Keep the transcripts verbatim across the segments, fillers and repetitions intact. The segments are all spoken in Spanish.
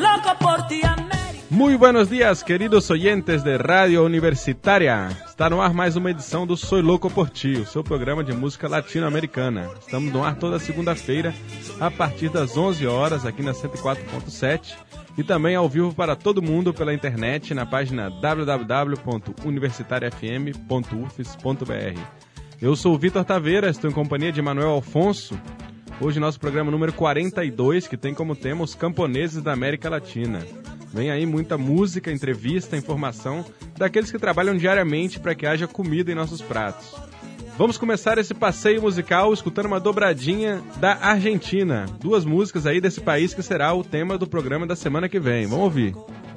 loco por ti, América. Muy buenos días, queridos oyentes de Rádio Universitária. Está no ar mais uma edição do Soy Louco por Ti, o seu programa de música latino-americana. Estamos no ar toda segunda-feira, a partir das onze horas, aqui na cento e quatro ponto sete, e também ao vivo para todo mundo pela internet na página w w w ponto universitária f m ponto u f s ponto b r. Eu sou o Vitor Taveira, estou em companhia de Manuel Alfonso. Hoje nosso programa número quarenta e dois, que tem como tema os camponeses da América Latina. Vem aí muita música, entrevista, informação daqueles que trabalham diariamente para que haja comida em nossos pratos. Vamos começar esse passeio musical escutando uma dobradinha da Argentina. Duas músicas aí desse país que será o tema do programa da semana que vem. Vamos ouvir.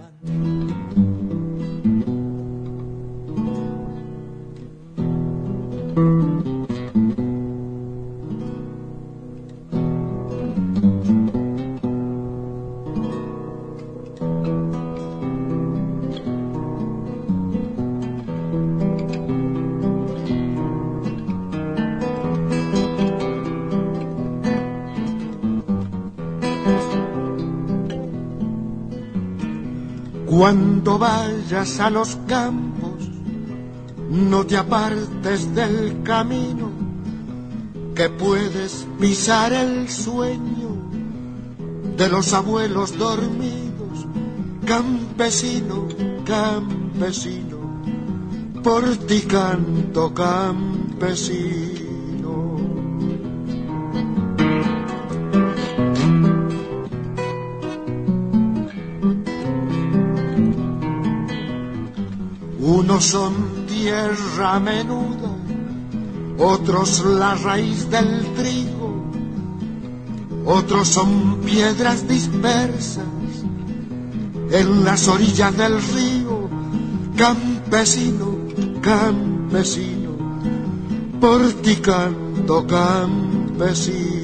Cuando vayas a los campos, no te apartes del camino, que puedes pisar el sueño de los abuelos dormidos. Campesino, campesino, por ti canto, campesino. Unos son tierra menuda, otros la raíz del trigo, otros son piedras dispersas en las orillas del río. Campesino, campesino, por ti canto, campesino.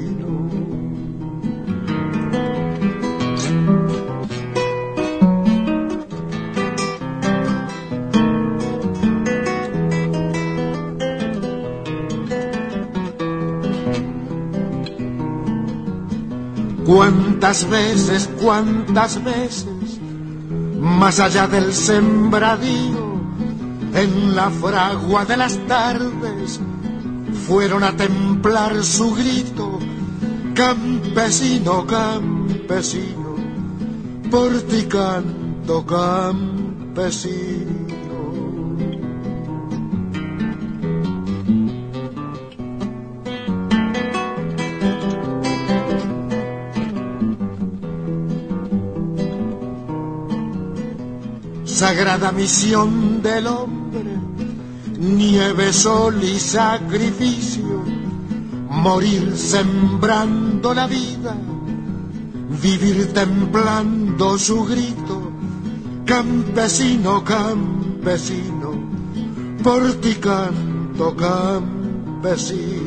Cuántas veces, cuántas veces, más allá del sembradío, en la fragua de las tardes, fueron a templar su grito. Campesino, campesino, por ti canto, campesino. Sagrada misión del hombre, nieve, sol y sacrificio, morir sembrando la vida, vivir templando su grito. Campesino, campesino, por ti canto, campesino.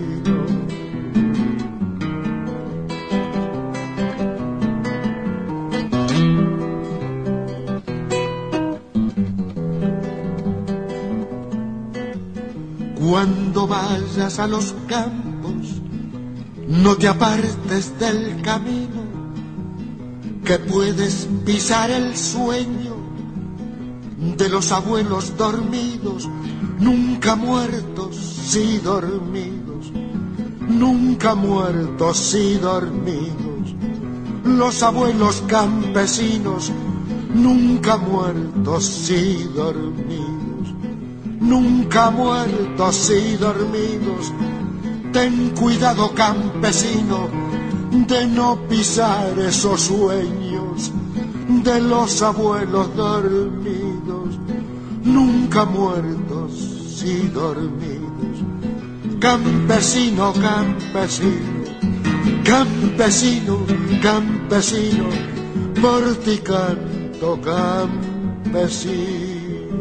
Cuando vayas a los campos, no te apartes del camino, que puedes pisar el sueño de los abuelos dormidos, nunca muertos, sí dormidos, nunca muertos, sí dormidos. Los abuelos campesinos, nunca muertos, sí dormidos. Nunca muertos y dormidos. Ten cuidado, campesino, de no pisar esos sueños de los abuelos dormidos. Nunca muertos y dormidos. Campesino, campesino, campesino, campesino, por ti canto, campesino.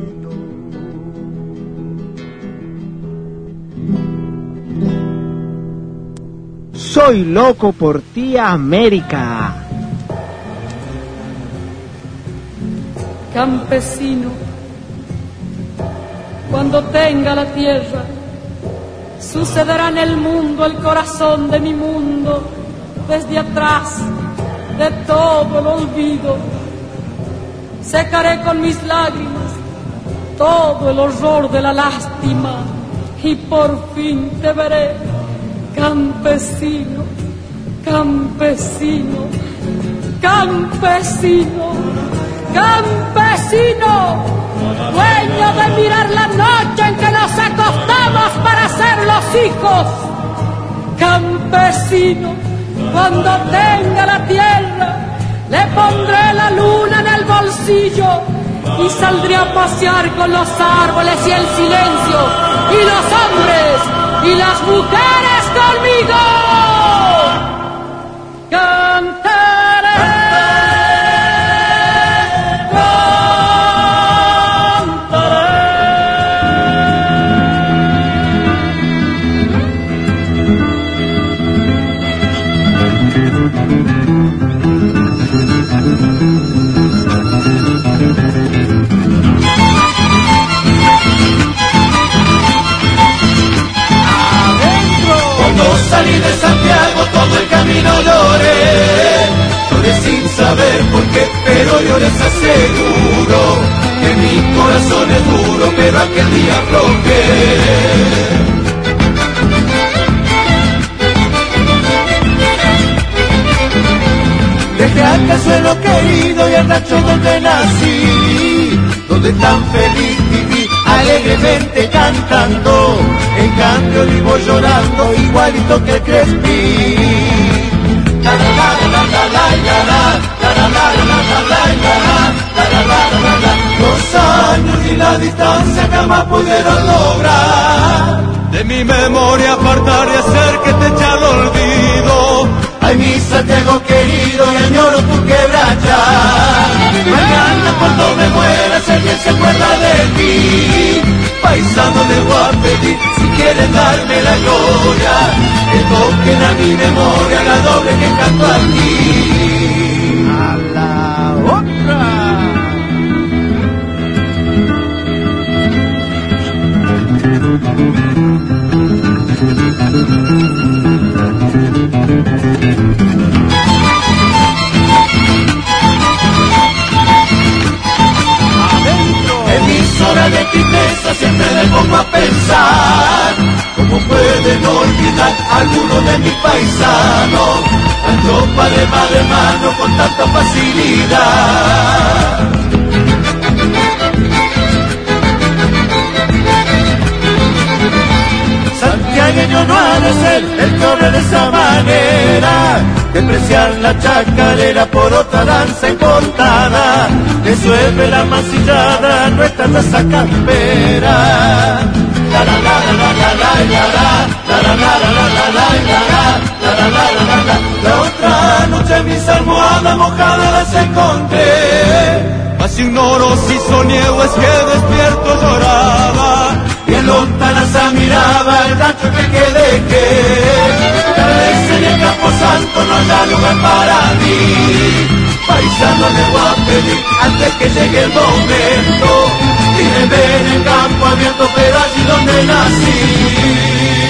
Soy loco por ti, América. Campesino, cuando tenga la tierra, sucederá en el mundo el corazón de mi mundo, desde atrás, de todo el olvido. Secaré con mis lágrimas todo el horror de la lástima y por fin te veré, campesino, campesino, campesino, campesino, dueño de mirar la noche en que nos acostamos para ser los hijos. Campesino, cuando tenga la tierra, le pondré la luna en el bolsillo y saldré a pasear con los árboles y el silencio, y los hombres y las mujeres conmigo. Cantaré, salí de Santiago, todo el camino lloré, lloré sin saber por qué, pero yo les aseguro que mi corazón es duro, pero aquel día aflojé. Dejé aquel suelo querido y el rancho donde nací, donde tan feliz viví, alegremente cantando. En cambio vivo llorando igualito que el Crespi. La la la la la la la la la la la la la la. Los años y la distancia jamás pudieron lograr de mi memoria apartar y hacer que te eche al olvido. Ay, mi Santiago querido, y añoro tu quebracha. Mañana cuando me muera, si alguien se acuerda de mí, paisano le voy a pedir, si quieren darme la gloria, que toquen a mi memoria la doble que canto aquí. A la otra. En mis horas de tristeza siempre me pongo a pensar cómo pueden olvidar a alguno de mis paisanos, tanto padre, madre, hermano con tanta facilidad. Santiagueño no ha de ser el que obre de esa manera, despreciar la chacarera por otra danza importada, que suelve la mancillada nuestra raza campera. La la la la la la la la la la la la la la. La otra noche mis almohadas mojadas las encontré, mas ignoro si soñé o es que despierto lloraba, y en lontananza miraba el rancho que quedé que tal vez en el Campo Santo no haya lugar para mí. Paisano le voy a pedir antes que llegue el momento, y ver en el campo abierto, pero allí donde nací.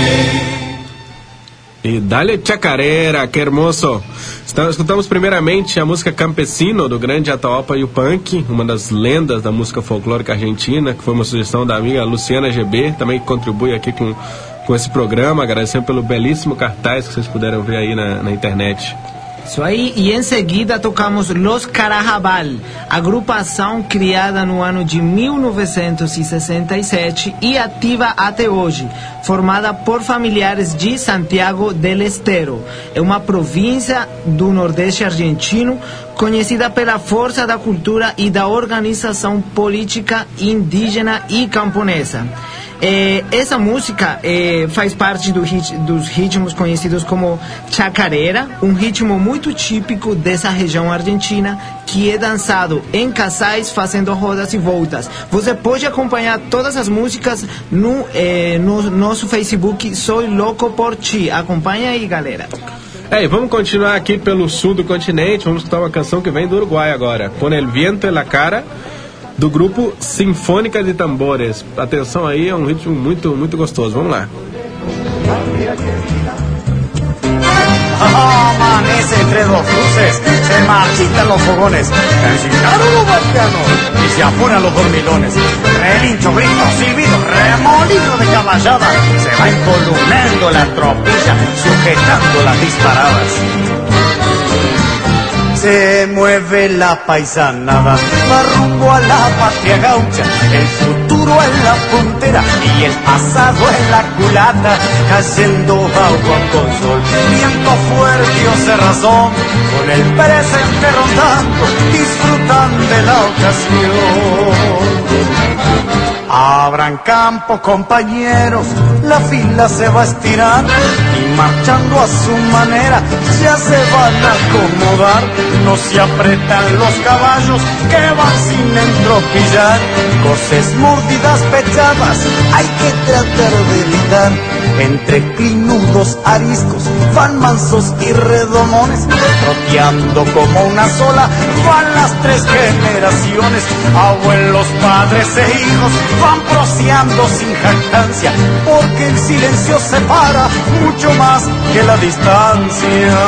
E dale chacarera, que hermoso. Escutamos primeiramente a música Campesino, do grande Atahualpa Yupanqui, uma das lendas da música folclórica argentina, que foi uma sugestão da amiga Luciana G B, também que contribui aqui com, com esse programa, agradecendo pelo belíssimo cartaz que vocês puderam ver aí na, na internet. Isso aí, e em seguida tocamos Los Carajabal, agrupação criada no ano de mil novecentos e sessenta e sete e ativa até hoje, formada por familiares de Santiago del Estero. É uma província do Nordeste argentino conhecida pela força da cultura e da organização política indígena e camponesa. Eh, essa música eh, faz parte do hit, dos ritmos conhecidos como chacarera, um ritmo muito típico dessa região argentina, que é dançado em casais fazendo rodas e voltas. Você pode acompanhar todas as músicas no, eh, no nosso Facebook Soy Loco por Ti. Acompanha aí, galera. É, e vamos continuar aqui pelo sul do continente. Vamos escutar uma canção que vem do Uruguai agora, Con el viento en la cara, do grupo Sinfônica de Tambores. Atenção aí, é um ritmo muito, muito gostoso. Vamos lá. amanece entre dos luces, se marchitan los fogones, encicaron los vaqueanos y se apuran los dormilones. Relincho, grito, silbido, remolino de caballada, se va encolumnando la tropilla, sujetando las disparadas. Se mueve la paisanada, va rumbo a la patria gaucha, el futuro en la puntera y el pasado en la culata, cayendo agua con sol, viento fuerte o cerrazón, con el presente rondando, disfrutan de la ocasión. Abran campo, compañeros, la fila se va a estirar y marchando a su manera ya se van a acomodar. No se apretan los caballos que van sin entropillar, coces, mordidas, pechadas hay que tratar de evitar. Entre clinudos ariscos van mansos y redomones, troteando como una sola van las tres generaciones. Abuelos, padres e hijos van proseando sin jactancia, porque el silencio separa mucho más que la distancia.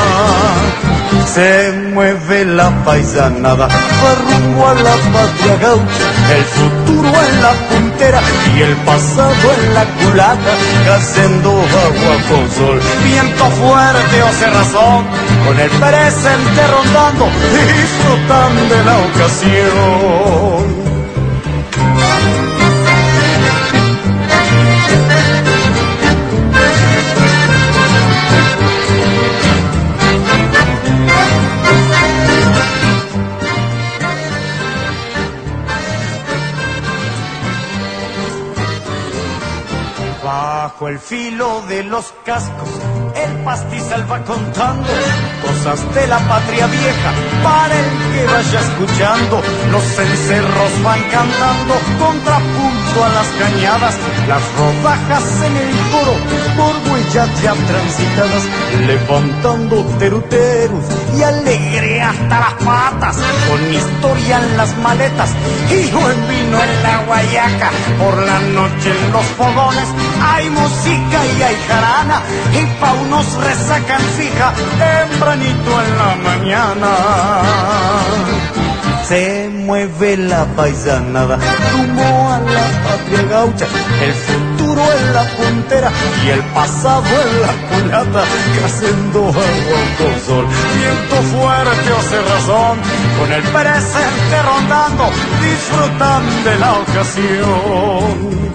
Se mueve la paisanada, va rumbo a la patria gaucha, el futuro en la puntera y el pasado en la culata, cayendo agua con sol, viento fuerte o cerrazón, con el presente rondando, disfrutan de la ocasión. Bajo el filo de los cascos, el pastizal va contando cosas de la patria vieja para el que vaya escuchando. Los cencerros van cantando contrapunto a las cañadas, las rodajas en el coro por huellas ya transitadas, levantando teruteros y alegre hasta las patas, con historia en las maletas y buen vino en la guayaca. Por la noche en los fogones hay música y hay jarana, y pa' unos resacan fija tempranito en la mañana. Se mueve la paisanada rumbo a la patria gaucha, el futuro en la puntera y el pasado en la culata, cayendo agua con sol, viento fuerte o cerrazón, con el presente rondando, disfrutan de la ocasión.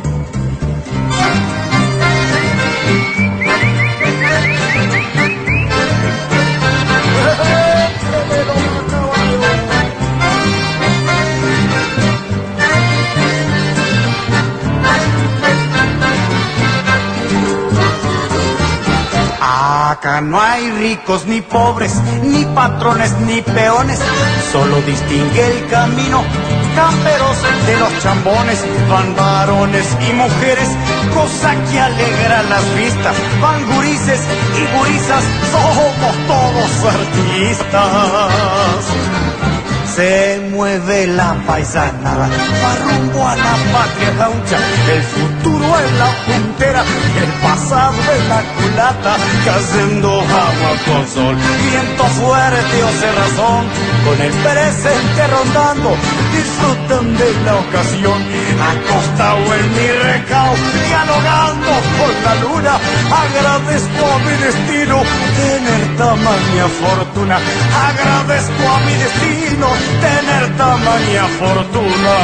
Acá no hay ricos ni pobres, ni patrones ni peones, solo distingue el camino camperos de los chambones. Van varones y mujeres, cosa que alegra las vistas, van gurises y gurisas, somos todos artistas. Se mueve la paisanada, va rumbo a la patria gaucha, el futuro en la puntera y el pasado en la culata, cayendo agua con sol, viento fuerte o cerrazón, con el presente rondando, disfrutan de la ocasión, acostado en mi recao, dialogando con la luna, agradezco a mi destino tener tamaña fortuna, agradezco a mi destino tener tamaña fortuna.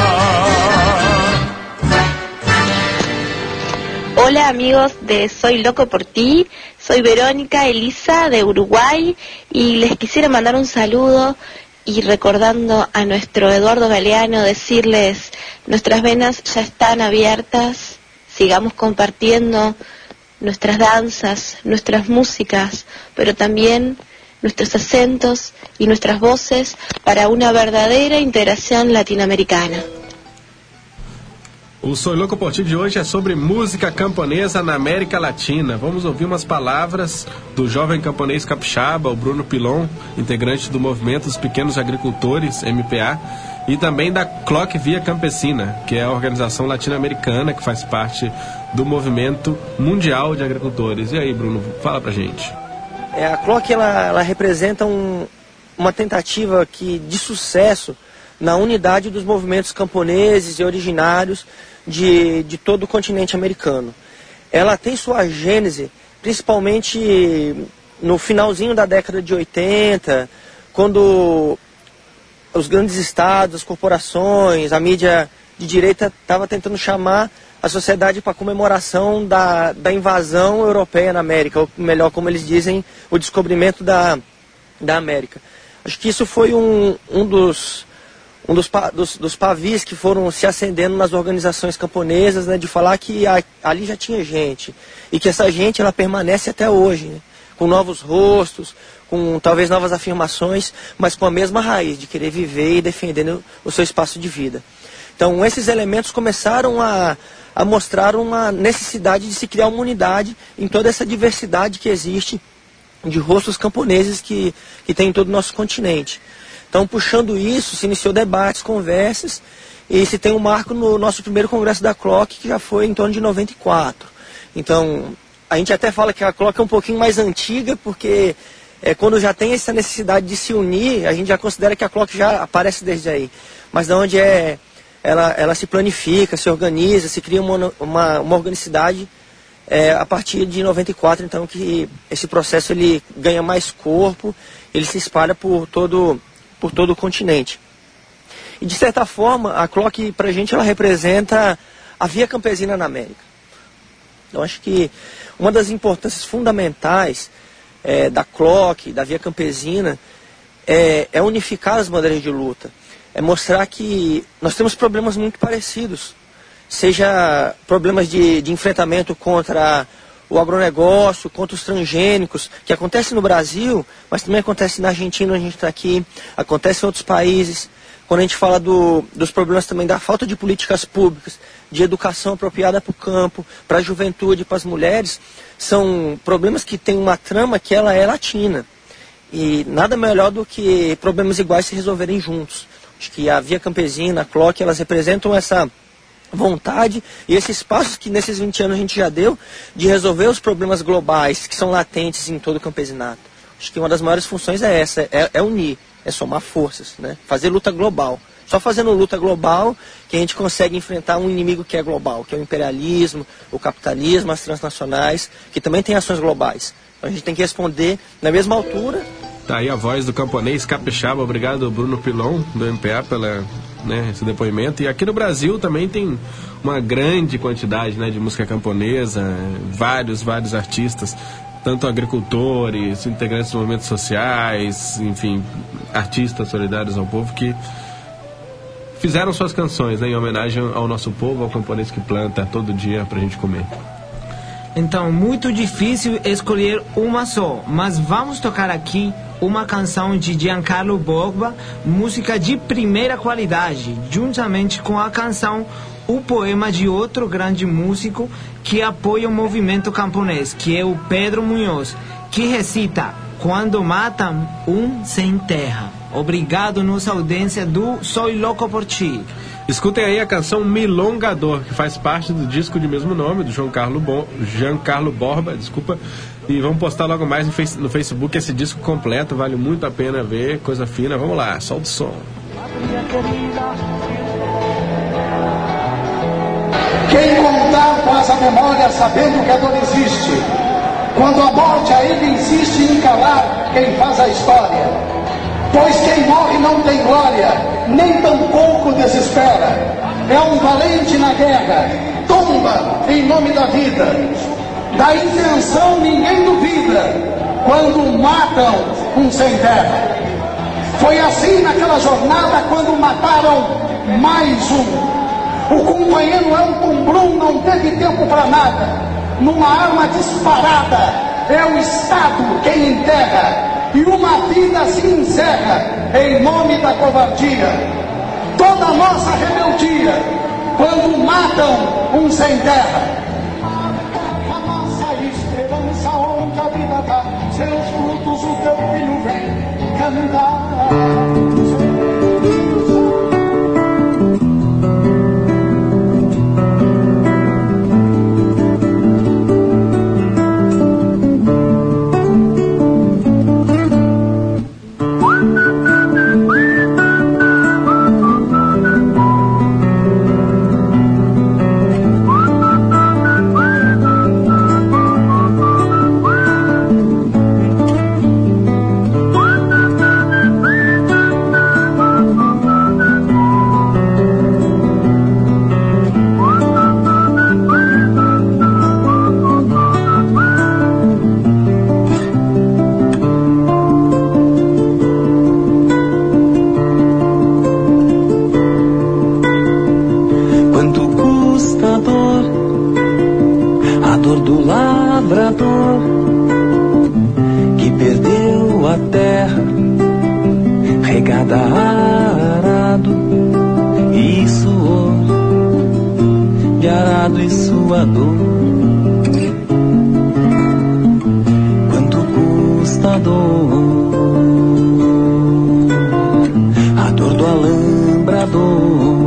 Hola amigos de Soy Loco por Ti, soy Verónica Elisa de Uruguay y les quisiera mandar un saludo y recordando a nuestro Eduardo Galeano decirles, nuestras venas ya están abiertas, sigamos compartiendo nuestras danzas, nuestras músicas, pero también nuestros acentos y nuestras voces para una verdadera integração latino-americana. O Soy Louco por Ti de hoje é sobre música camponesa na América Latina. Vamos ouvir umas palavras do jovem camponês capixaba, o Bruno Pilon, integrante do Movimento dos Pequenos Agricultores, M P A, e também da Clock Via Campesina, que é a organização latino-americana que faz parte do Movimento Mundial de Agricultores. E aí, Bruno, fala pra gente. É, a Clock ela, ela representa um, uma tentativa que, de sucesso na unidade dos movimentos camponeses e originários de, de todo o continente americano. Ela tem sua gênese principalmente no finalzinho da década de oitenta, quando os grandes estados, as corporações, a mídia de direita estava tentando chamar a sociedade para a comemoração da, da invasão europeia na América, ou melhor, como eles dizem, o descobrimento da, da América. Acho que isso foi um, um, dos, um dos, dos, dos pavis que foram se acendendo nas organizações camponesas, né, de falar que a, ali já tinha gente, e que essa gente ela permanece até hoje, né, com novos rostos, com talvez novas afirmações, mas com a mesma raiz de querer viver e defender o seu espaço de vida. Então esses elementos começaram a, a mostrar uma necessidade de se criar uma unidade em toda essa diversidade que existe de rostos camponeses que, que tem em todo o nosso continente. Então, puxando isso, se iniciou debates, conversas, e se tem um marco no nosso primeiro congresso da Clock, que já foi em torno de noventa e quatro. Então, a gente até fala que a Clock é um pouquinho mais antiga, porque é, quando já tem essa necessidade de se unir, a gente já considera que a Clock já aparece desde aí. Mas de onde é... Ela, ela se planifica, se organiza, se cria uma, uma, uma organicidade é, a partir de noventa e quatro, então que esse processo ele ganha mais corpo, ele se espalha por todo, por todo o continente. E de certa forma, a Clock pra gente ela representa a via campesina na América. Eu acho que uma das importâncias fundamentais é, da Clock, da via campesina, é, é unificar as bandeiras de luta. É mostrar que nós temos problemas muito parecidos, seja problemas de, de enfrentamento contra o agronegócio, contra os transgênicos, que acontece no Brasil, mas também acontece na Argentina, onde a gente está aqui, acontece em outros países. Quando a gente fala do, dos problemas também da falta de políticas públicas, de educação apropriada para o campo, para a juventude, para as mulheres, são problemas que têm uma trama que ela é latina. E nada melhor do que problemas iguais se resolverem juntos. Acho que a Via Campesina, a Clock, elas representam essa vontade e esses passos que nesses vinte anos a gente já deu de resolver os problemas globais que são latentes em todo o campesinato. Acho que uma das maiores funções é essa, é, é unir, é somar forças, né? Fazer luta global. Só fazendo luta global que a gente consegue enfrentar um inimigo que é global, que é o imperialismo, o capitalismo, as transnacionais, que também tem ações globais. Então a gente tem que responder na mesma altura. Tá aí a voz do camponês capixaba. Obrigado, Bruno Pilon, do M P A, pela, né, esse depoimento. E aqui no Brasil também tem uma grande quantidade, né, de música camponesa, vários, vários artistas, tanto agricultores, integrantes dos movimentos sociais, enfim, artistas solidários ao povo que fizeram suas canções, né, em homenagem ao nosso povo, ao camponês que planta todo dia pra gente comer. Então, muito difícil escolher uma só, mas vamos tocar aqui uma canção de Giancarlo Borba, música de primeira qualidade, juntamente com a canção O Poema de outro grande músico que apoia o movimento camponês, que é o Pedro Munhoz, que recita Quando matam um sem terra. Obrigado, nossa audiência do Soy Louco por Ti. Escutem aí a canção Milongador, que faz parte do disco de mesmo nome, do João Carlo Bo... Giancarlo Borba, desculpa. E vamos postar logo mais no, face... no Facebook esse disco completo, vale muito a pena ver, coisa fina. Vamos lá, solta o som. Quem contar faz a memória sabendo que a dor existe. Quando a morte ainda insiste em calar quem faz a história. Pois quem morre não tem glória, nem tampouco desespera. É um valente na guerra, tomba em nome da vida. Da intenção ninguém duvida, quando matam um sem terra. Foi assim naquela jornada quando mataram mais um. O companheiro Elton Brum não teve tempo para nada. Numa arma disparada, é o Estado quem enterra. E uma vida se encerra em nome da covardia. Toda a nossa rebeldia, quando matam um sem terra. A nossa esperança onde a vida dá, seus frutos o teu filho vem cantar. labrador que perdeu a terra regada a arado e suor de arado e suador. Quanto custa a dor, a dor do alambrador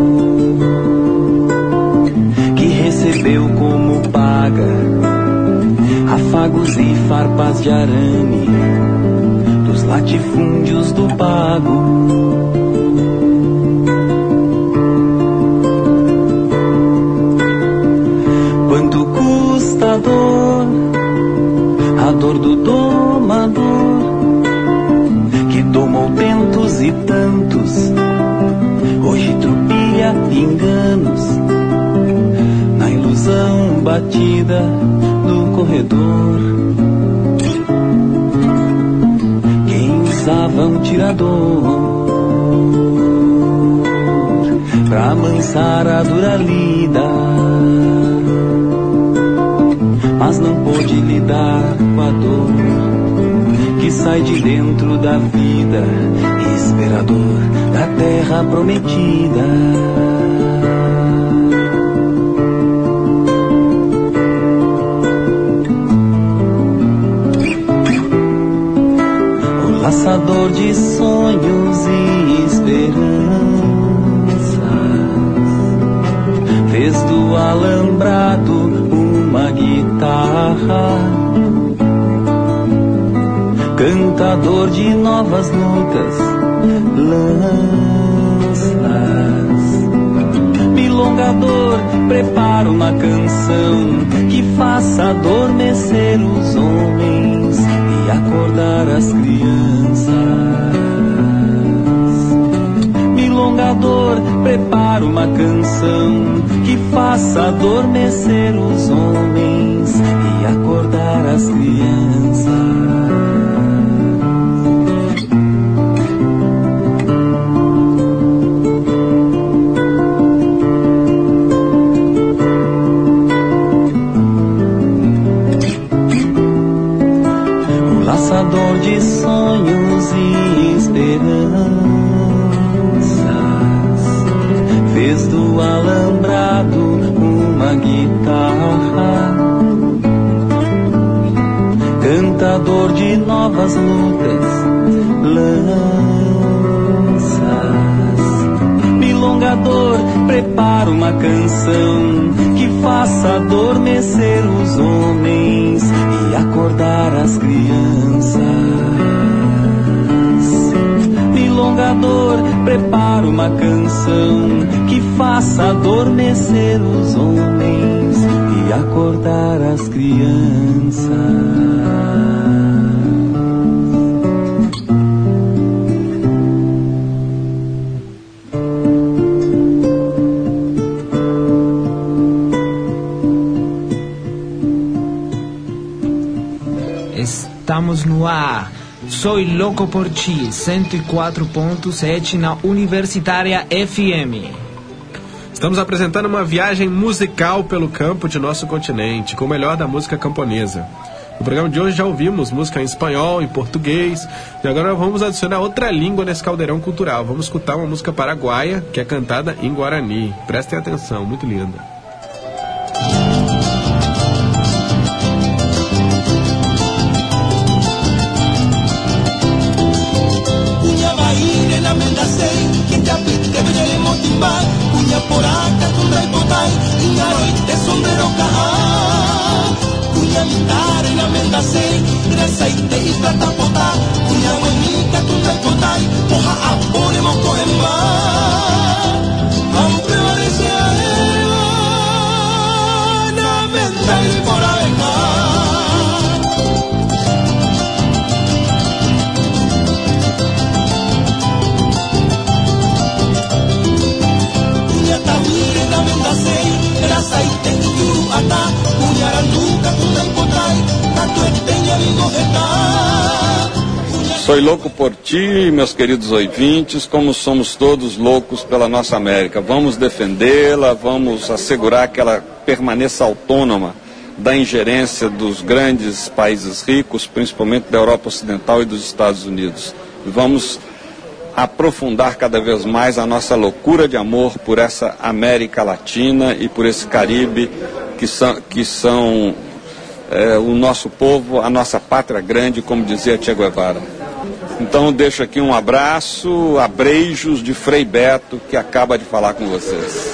que recebeu como paga afagos e farpas de arame dos latifúndios do pago. Quanto custa a dor, a dor do domador que domou tentos e tantos, hoje tropia enganos na ilusão batida do corredor. Quem usava um tirador pra amansar a dura lida, mas não pôde lidar com a dor que sai de dentro da vida, esperador da terra prometida. O laçador de sonhos e esperanças fez do alambrado uma guitarra, cantador de novas lutas, lanças, milongador, prepara uma canção que faça adormecer os homens e acordar as crianças. Milongador, prepara uma canção que faça adormecer os homens e acordar as crianças. O laçador de sonhos e esperanças fez do alambrado uma guitarra, cantador de novas lutas, lanças, milongador, prepara uma canção que faça adormecer os homens e acordar as crianças. Milongador, prepara uma canção que faça adormecer os homens e acordar as crianças. Estamos no ar. Soy Louco por Ti, cento e quatro ponto sete na Universitária F M. Estamos apresentando uma viagem musical pelo campo de nosso continente, com o melhor da música camponesa. No programa de hoje já ouvimos música em espanhol, em português, e agora vamos adicionar outra língua nesse caldeirão cultural. Vamos escutar uma música paraguaia, que é cantada em Guarani. Prestem atenção, muito linda. Cuña poraca, tundra y potay, iñaroy de sombrero caja. Cuña militar en la mendacey, gresaite y plata potá. Cuña buenica, tundra y potay, moja a pone moco en mar. Aunque parece arena, menda y por abeja. Soy louco por ti, meus queridos ouvintes, como somos todos loucos pela nossa América. Vamos defendê-la, vamos assegurar que ela permaneça autônoma da ingerência dos grandes países ricos, principalmente da Europa Ocidental e dos Estados Unidos. Vamos aprofundar cada vez mais a nossa loucura de amor por essa América Latina e por esse Caribe, que são, que são é, o nosso povo, a nossa pátria grande, como dizia Che Guevara. Então deixo aqui um abraço, abreijos de Frei Beto, que acaba de falar com vocês.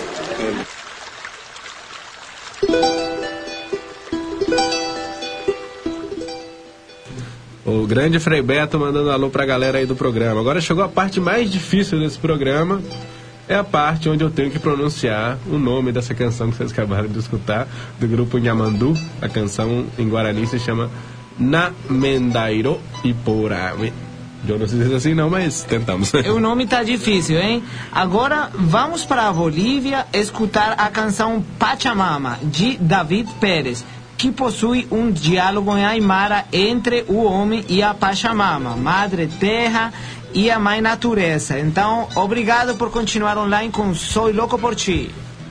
O grande Frei Beto mandando alô pra galera aí do programa. Agora chegou a parte mais difícil desse programa. É a parte onde eu tenho que pronunciar o nome dessa canção que vocês acabaram de escutar, do grupo Nhamandu. A canção em Guarani se chama Na Mendairo Iporame. Eu não sei se diz assim não, mas tentamos. O nome tá difícil, hein? Agora vamos para a Bolívia escutar a canção Pachamama, de David Pérez, que possui um diálogo em aimara entre o homem e a Pachamama, Madre Terra e a Mãe Natureza. Então, obrigado por continuar online com Soy Louco por Ti.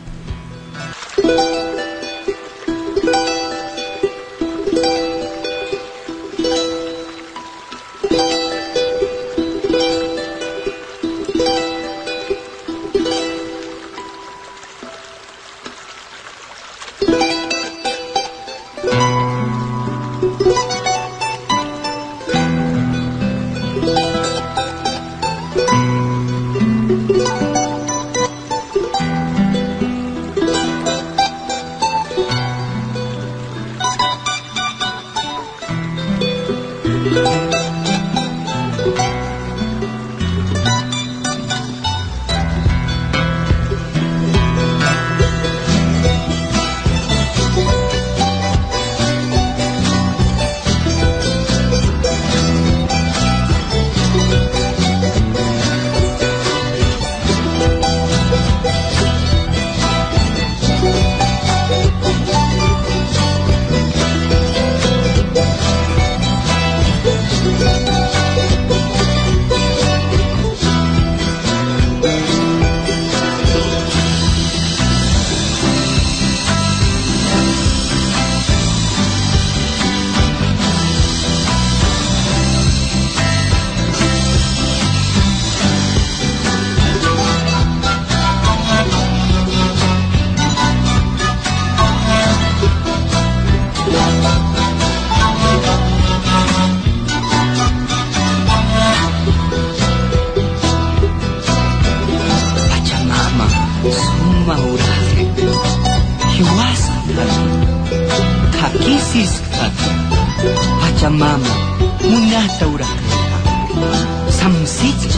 Pachamama, munata urakreha, samsitcha,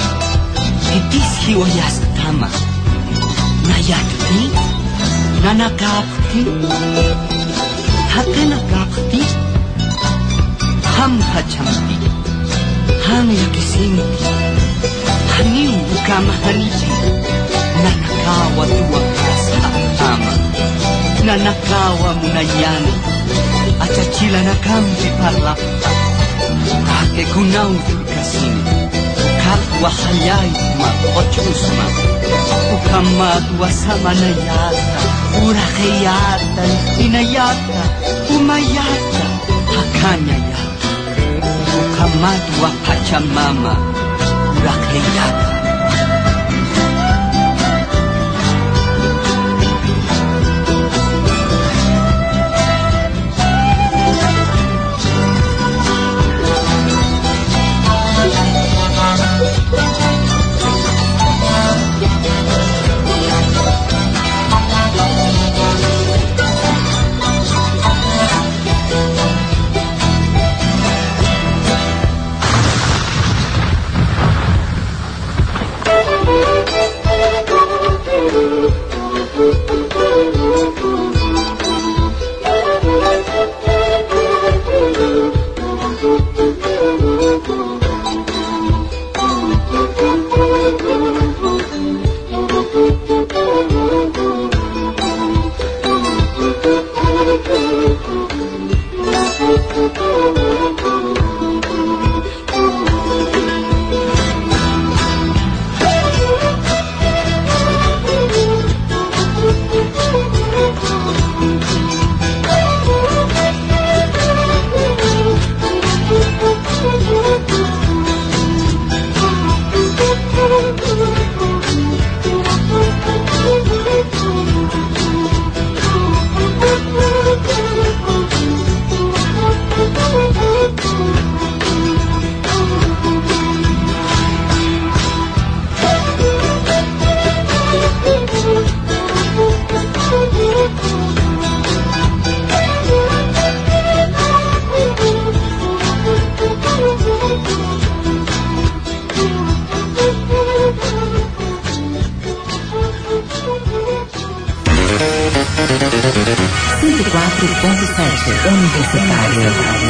itis hiwayastama, nayakti, nanakapti, hakanakapti, ham hachamti, han yakisinti, haniu ukama haniti, nanakawa tuwakasa ama, nanakawa munayani, achachila na kambi parlapta ake kunau turkasin ukatwa hayay ma ochusma ukamatwa samanayata uraheyata inayata umayata hakanyayata ukamatwa Pachamama uraheyata. ciento cuatro punto siete Universitario.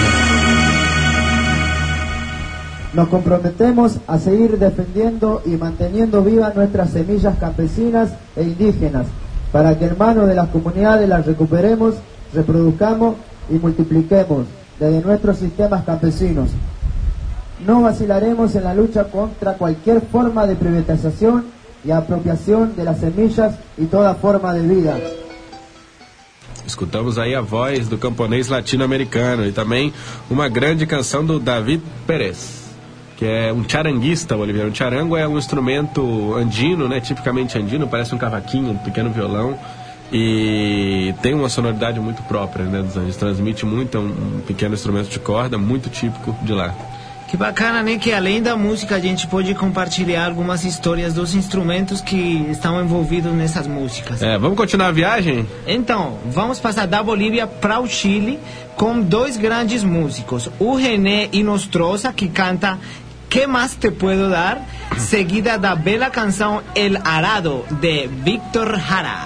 Nos comprometemos a seguir defendiendo y manteniendo vivas nuestras semillas campesinas e indígenas, para que en manos de las comunidades las recuperemos, reproduzcamos y multipliquemos desde nuestros sistemas campesinos. No vacilaremos en la lucha contra cualquier forma de privatización y apropiação das semillas e toda forma de vida. Escutamos aí a voz do camponês latino-americano e também uma grande canção do David Pérez, que é um charanguista boliviano. O charango é um instrumento andino, né, tipicamente andino, parece um cavaquinho, um pequeno violão, e tem uma sonoridade muito própria, né, dos Andes. Transmite muito, é um, um pequeno instrumento de corda muito típico de lá. Que bacana, né? Que além da música a gente pode compartilhar algumas histórias dos instrumentos que estão envolvidos nessas músicas. É, vamos continuar a viagem? Então, vamos passar da Bolívia para o Chile com dois grandes músicos. O René Inostroza, que canta Que Mais Te Puedo Dar, seguida da bela canção El Arado, de Víctor Jara.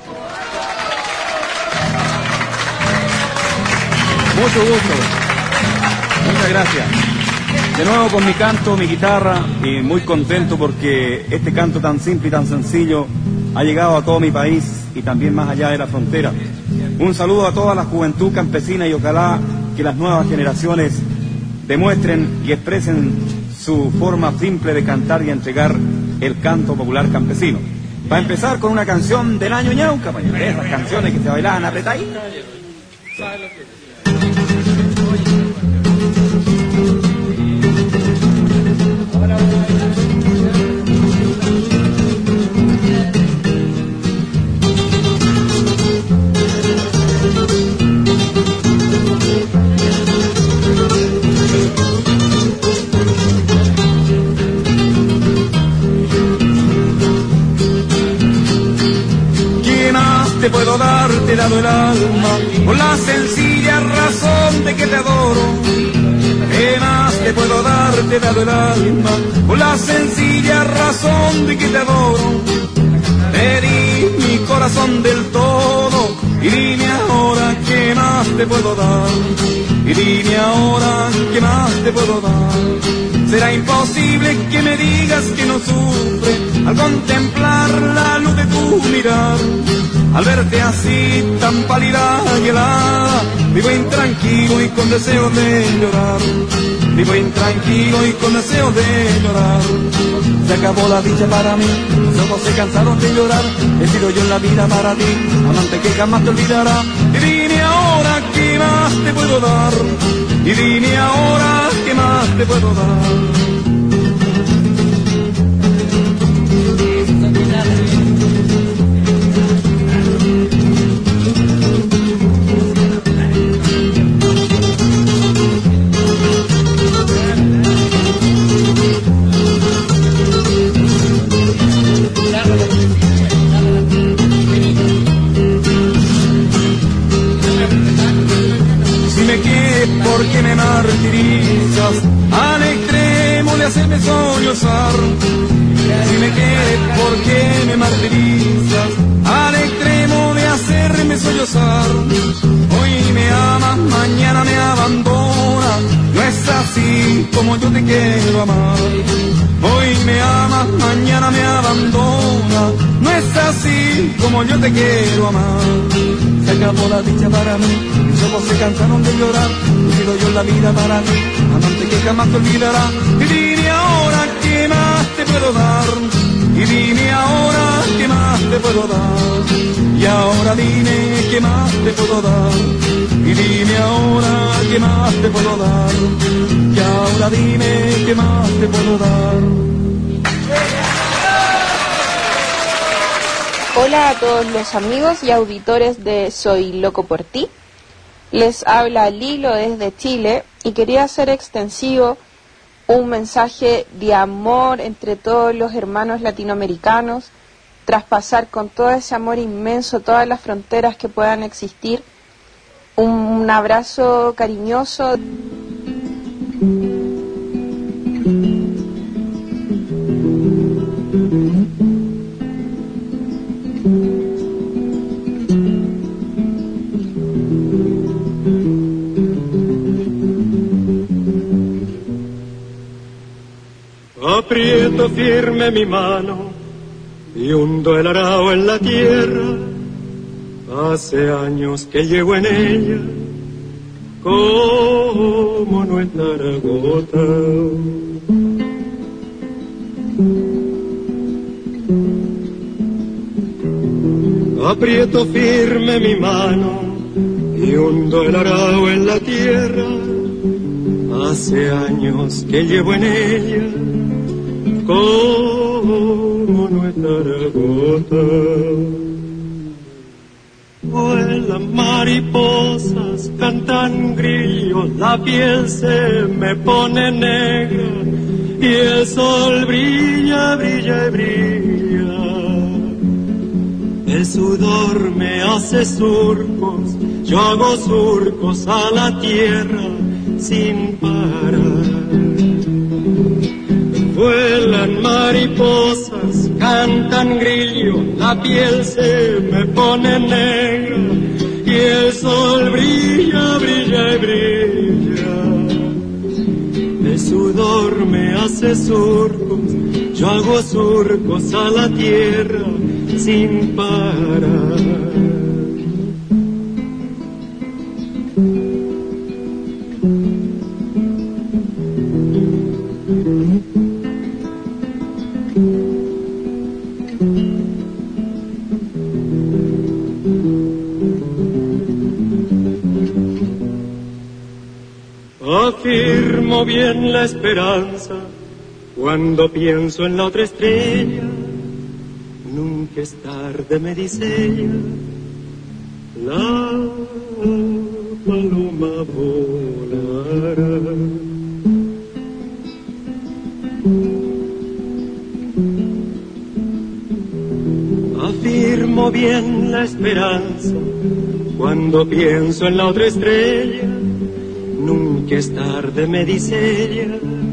Mucho gusto. Muchas gracias. De nuevo con mi canto, mi guitarra, y muy contento porque este canto tan simple y tan sencillo ha llegado a todo mi país y también más allá de la frontera. Un saludo a toda la juventud campesina y ojalá que las nuevas generaciones demuestren y expresen su forma simple de cantar y entregar el canto popular campesino. Va a empezar con una canción del año ñauca, esas canciones que se bailaban apretaditas. Te puedo dar, te he dado el alma, por la sencilla razón de que te adoro. ¿Qué más te puedo dar? Te he dado el alma, por la sencilla razón de que te adoro. Te di mi corazón del todo, y dime ahora qué más te puedo dar. Y dime ahora qué más te puedo dar. Será imposible que me digas que no sufre al contemplar la luz de tu mirar. Al verte así tan pálida y helada, vivo intranquilo y con deseo de llorar. Vivo intranquilo y con deseo de llorar. Se acabó la dicha para mí, los ojos se cansaron de llorar. He sido yo en la vida para ti, amante que jamás te olvidará. Y dime ahora qué más te puedo dar. Y dime ahora qué más te puedo dar. Porque me martirizas al extremo de hacerme sollozar. Si me quieres, porque me martirizas al extremo de hacerme sollozar. Hoy me amas, mañana me abandona. No es así como yo te quiero amar. Hoy me amas, mañana me abandona. No es así como yo te quiero amar. Se acabó la dicha para mí, mis ojos se cansaron de llorar. He sido yo en la vida para ti, amante que jamás te olvidará. Y dime ahora qué más te puedo dar. Y dime ahora qué más te puedo dar. Y ahora dime qué más te puedo dar. Y dime ahora qué más te puedo dar. Y ahora dime qué más te puedo dar. Hola a todos los amigos y auditores de Soy Loco por Ti. Les habla Lilo desde Chile y quería hacer extensivo un mensaje de amor entre todos los hermanos latinoamericanos, traspasar con todo ese amor inmenso todas las fronteras que puedan existir. Un abrazo cariñoso. firme mi mano y hundo el arao en la tierra. Hace años que llevo en ella como nuestra gota. Aprieto firme mi mano y hundo el arao en la tierra. Hace años que llevo en ella como nuestra gota. Vuelan mariposas, cantan grillos, la piel se me pone negra y el sol brilla, brilla y brilla. El sudor me hace surcos, yo hago surcos a la tierra sin parar. Vuelan mariposas, cantan grillos, la piel se me pone negra y el sol brilla, brilla y brilla. El sudor me hace surcos, yo hago surcos a la tierra sin parar. Afirmo bien la esperanza cuando pienso en la otra estrella. Nunca es tarde, me dice ella, la paloma volará. Afirmo bien la esperanza cuando pienso en la otra estrella. Nunca es tarde, me dice ella,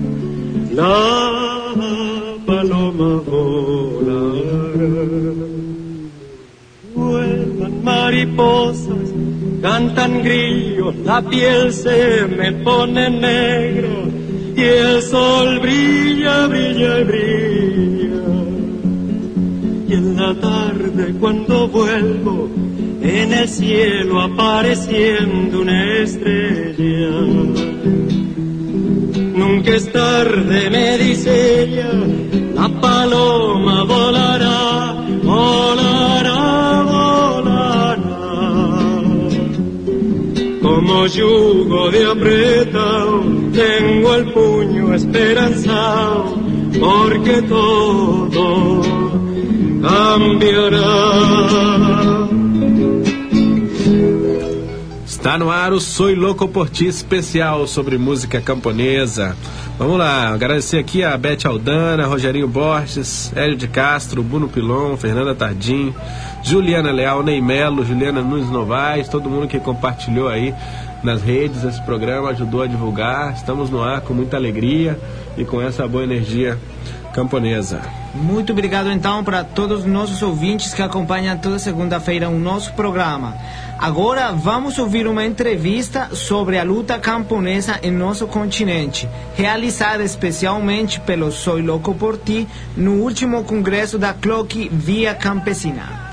la paloma volará. Vuelan mariposas, cantan grillos, la piel se me pone negra y el sol brilla, brilla y brilla. Y en la tarde cuando vuelvo, en el cielo apareciendo una estrella. Nunca es tarde, me dice ella, la paloma volará, volará, volará. Como yugo de apretado, tengo el puño esperanzado, porque todo cambiará. Está no ar o Soy Louco por Ti especial sobre música camponesa. Vamos lá, agradecer aqui a Beth Aldana, Rogerinho Borges, Hélio de Castro, Bruno Pilon, Fernanda Tardim, Juliana Leal, Ney Melo, Juliana Nunes Novaes, todo mundo que compartilhou aí nas redes esse programa, ajudou a divulgar. Estamos no ar com muita alegria e com essa boa energia camponesa. Muito obrigado então para todos os nossos ouvintes que acompanham toda segunda-feira o nosso programa. Agora vamos ouvir uma entrevista sobre a luta camponesa em nosso continente, realizada especialmente pelo Soy Louco por Ti no último congresso da C L O C Via Campesina.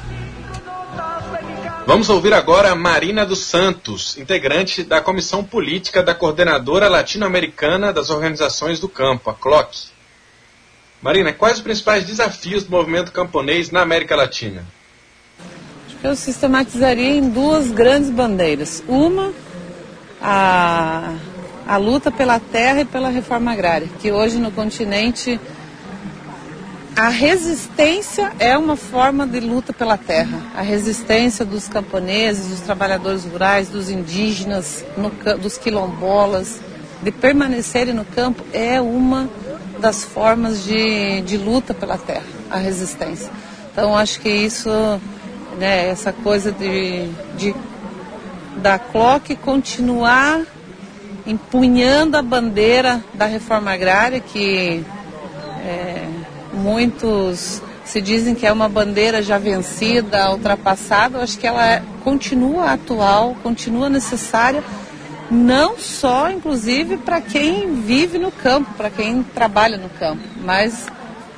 Vamos ouvir agora Marina dos Santos, integrante da Comissão Política da Coordenadora Latino-Americana das Organizações do Campo, a C L O C. Marina, quais os principais desafios do movimento camponês na América Latina? Eu sistematizaria em duas grandes bandeiras. Uma, a, a luta pela terra e pela reforma agrária, que hoje no continente a resistência é uma forma de luta pela terra. A resistência dos camponeses, dos trabalhadores rurais, dos indígenas, no, dos quilombolas, de permanecerem no campo é uma das formas de, de luta pela terra, a resistência. Então acho que isso... Né, essa coisa de, de da C L O C continuar empunhando a bandeira da reforma agrária, que é, muitos se dizem que é uma bandeira já vencida, ultrapassada. Eu acho que ela é, continua atual, continua necessária, não só, inclusive, para quem vive no campo, para quem trabalha no campo, mas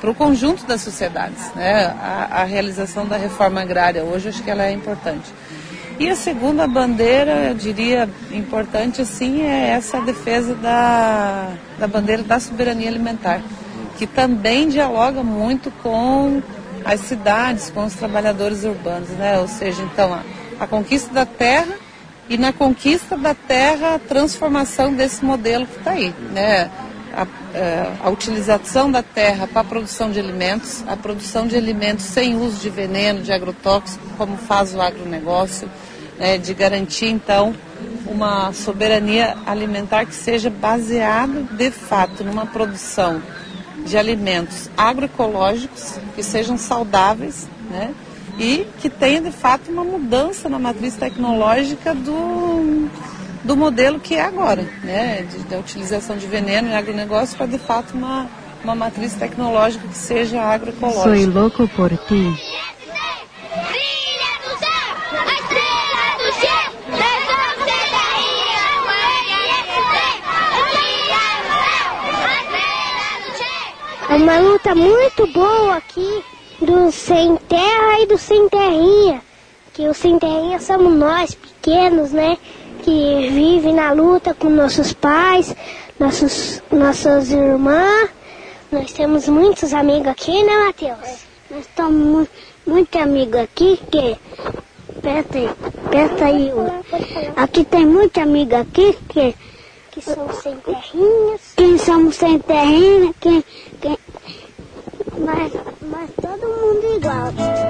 para o conjunto das sociedades, né? A, a realização da reforma agrária hoje, acho que ela é importante. E a segunda bandeira, eu diria, importante assim, é essa defesa da, da bandeira da soberania alimentar, que também dialoga muito com as cidades, com os trabalhadores urbanos, né? Ou seja, então, a, a conquista da terra e na conquista da terra a transformação desse modelo que está aí, né? A, a utilização da terra para a produção de alimentos, a produção de alimentos sem uso de veneno, de agrotóxico, como faz o agronegócio, né, de garantir, então, uma soberania alimentar que seja baseada, de fato, numa produção de alimentos agroecológicos, que sejam saudáveis, né, e que tenha, de fato, uma mudança na matriz tecnológica do... do modelo que é agora, né, de, da utilização de veneno em agronegócio para, de fato, uma, uma matriz tecnológica que seja agroecológica. Soy loco por ti. É uma luta muito boa aqui do sem terra e do sem terrinha, que os sem terrinha somos nós, pequenos, né, que vive na luta com nossos pais, nossos, nossas irmãs. Nós temos muitos amigos aqui, né, Matheus? Nós temos muito, muito amigos aqui, que... Aperta aí, aperta aí. Aqui tem muito amigo aqui, que... Que são sem terrinhas. Quem somos sem terrinha, quem... quem... Mas, mas todo mundo igual.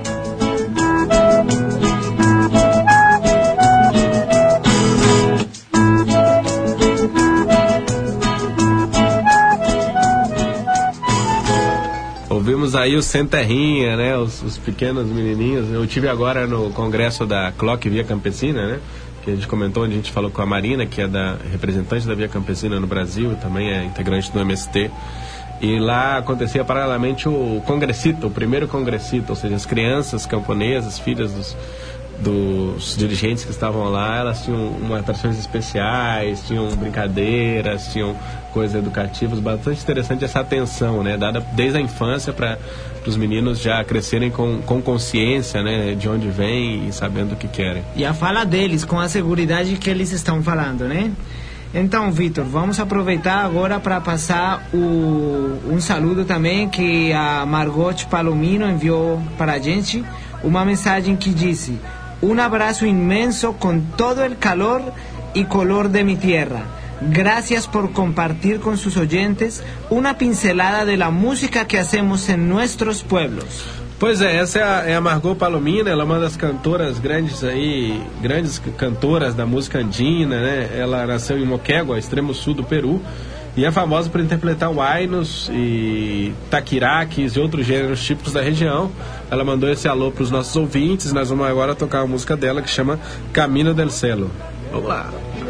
Ouvimos aí o Sem Terrinha, né? Os, os pequenos menininhos. Eu tive agora no congresso da C L O C Via Campesina, né? Que a gente comentou, onde a gente falou com a Marina, que é da representante da Via Campesina no Brasil e também é integrante do M S T. E lá acontecia paralelamente o congressito, o primeiro congressito, ou seja, as crianças camponesas, filhas dos, dos dirigentes que estavam lá, elas tinham umas atrações especiais, tinham brincadeiras, tinham coisas educativas, bastante interessante essa atenção, né, dada desde a infância para os meninos já crescerem com, com consciência, né, de onde vêm e sabendo o que querem. E a fala deles, com a segurança que eles estão falando, né? Então, Vitor, vamos aproveitar agora para passar o, um saludo também que a Margot Palomino enviou para a gente, uma mensagem que disse: um abraço imenso com todo o calor e color de mi tierra. Gracias por compartir con sus oyentes una pincelada de la música que hacemos en nuestros pueblos. Pois é, essa é a, é a Margot Palomino, ela é uma das cantoras grandes aí, grandes cantoras da música andina, né? Ela nasceu em Moquegua, extremo sul do Peru, e é famosa por interpretar huaynos e taquiraques e outros gêneros típicos da região. Ela mandou esse alô para os nossos ouvintes, nós vamos agora tocar a música dela que chama Camino del Cielo. Vamos lá.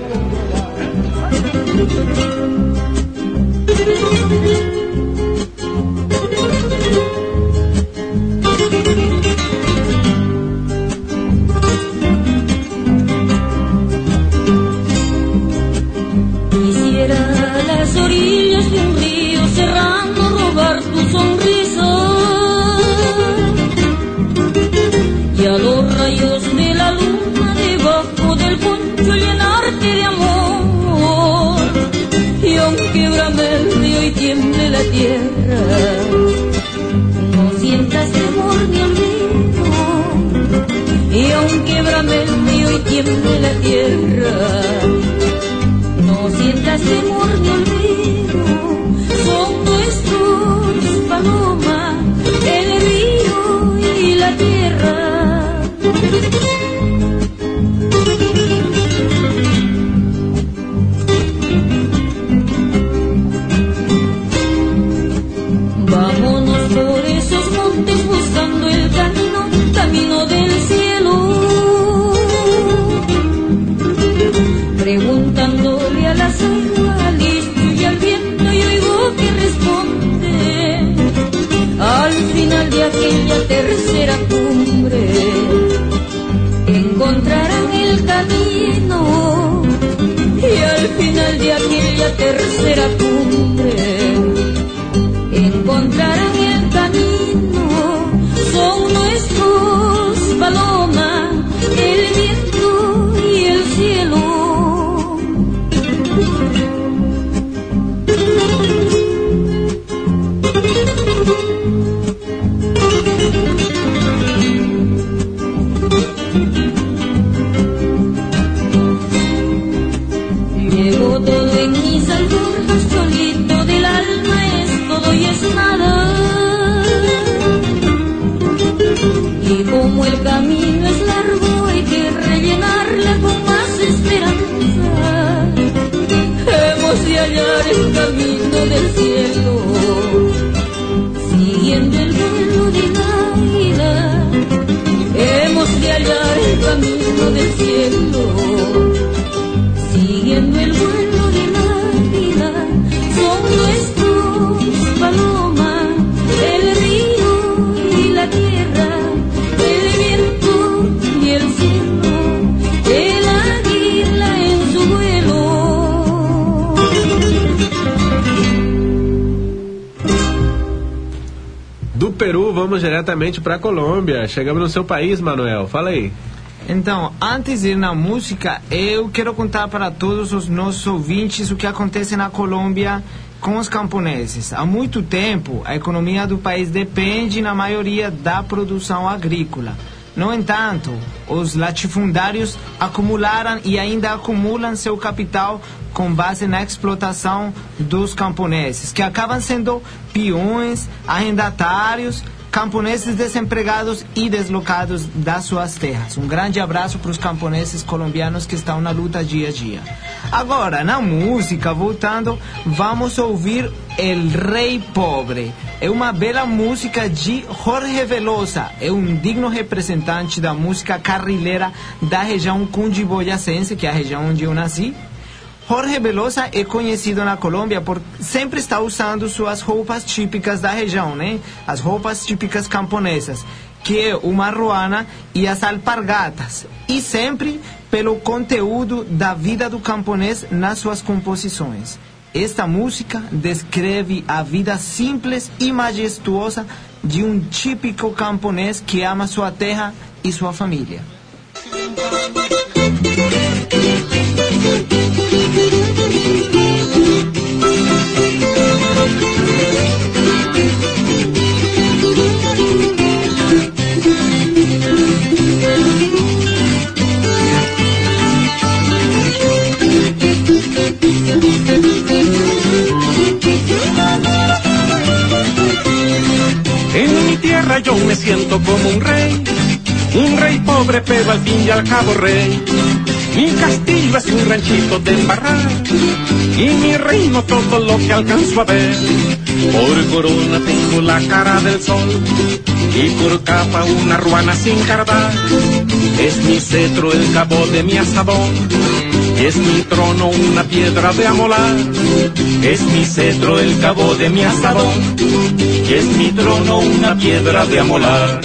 Quisiera las orillas de un río serrano robar tu sonrisa y a los rayos de la luna debajo del poncho llenarte de amor. Y aunque brame el río y tiemble la tierra, no sientas temor ni olvido. Y aunque brame el río y tiemble la tierra, no sientas temor ni olvido. Son nuestros palomas, el río y la tierra. Vámonos por esos montes buscando el camino, camino del cielo, preguntándole a la selva, al istmo y al viento, y oigo que responde al final de aquella tercera cumbre. Encontrarán el camino y al final de aquella tercera cumbre encontrarán el camino. camino del cielo, siguiendo el vuelo de la vida, son nuestros palomas, el río y la tierra, el viento y el cielo, el águila en su vuelo. Do Peru, vamos diretamente para a Colômbia. Chegamos no seu país, Manuel. Fala aí. Então, antes de ir na música, eu quero contar para todos os nossos ouvintes o que acontece na Colômbia com os camponeses. Há muito tempo, a economia do país depende, na maioria, da produção agrícola. No entanto, os latifundários acumularam e ainda acumulam seu capital com base na explotação dos camponeses, que acabam sendo peões, arrendatários, camponeses desempregados e deslocados das suas terras. Um grande abraço para os camponeses colombianos que estão na luta dia a dia. Agora, na música, voltando, vamos ouvir El Rei Pobre. É uma bela música de Jorge Velosa. É um digno representante da música carrilheira da região cundiboyacense, que é a região onde eu nasci. Jorge Velosa é conhecido na Colômbia por sempre estar usando suas roupas típicas da região, né? As roupas típicas camponesas, que é o marruana e as alpargatas. E sempre pelo conteúdo da vida do camponês nas suas composições. Esta música descreve a vida simples e majestuosa de um típico camponês que ama sua terra e sua família. En mi tierra yo me siento como un rey, un rey pobre pero al fin y al cabo rey. Mi castillo es un ranchito de embarrar y mi reino todo lo que alcanzo a ver. Por corona tengo la cara del sol y por capa una ruana sin cardar. Es mi cetro el cabo de mi asadón y es mi trono una piedra de amolar. Es mi cetro el cabo de mi asadón y es mi trono una piedra de amolar.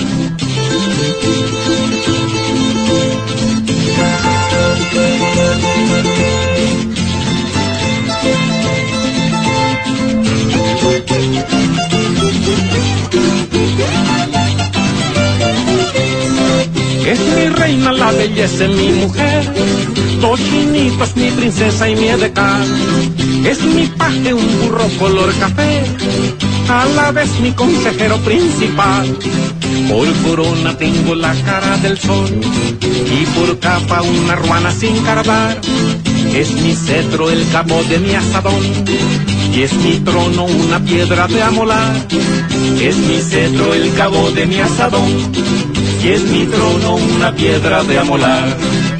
Es mi reina, la belleza es mi mujer, Tochinito es mi princesa y mi edecán. Es mi paje un burro color café, a la vez mi consejero principal. Por corona tengo la cara del sol y por capa una ruana sin cardar. Es mi cetro el cabo de mi asadón y es mi trono una piedra de amolar. Es mi cetro el cabo de mi asadón y es mi trono una piedra de amolar.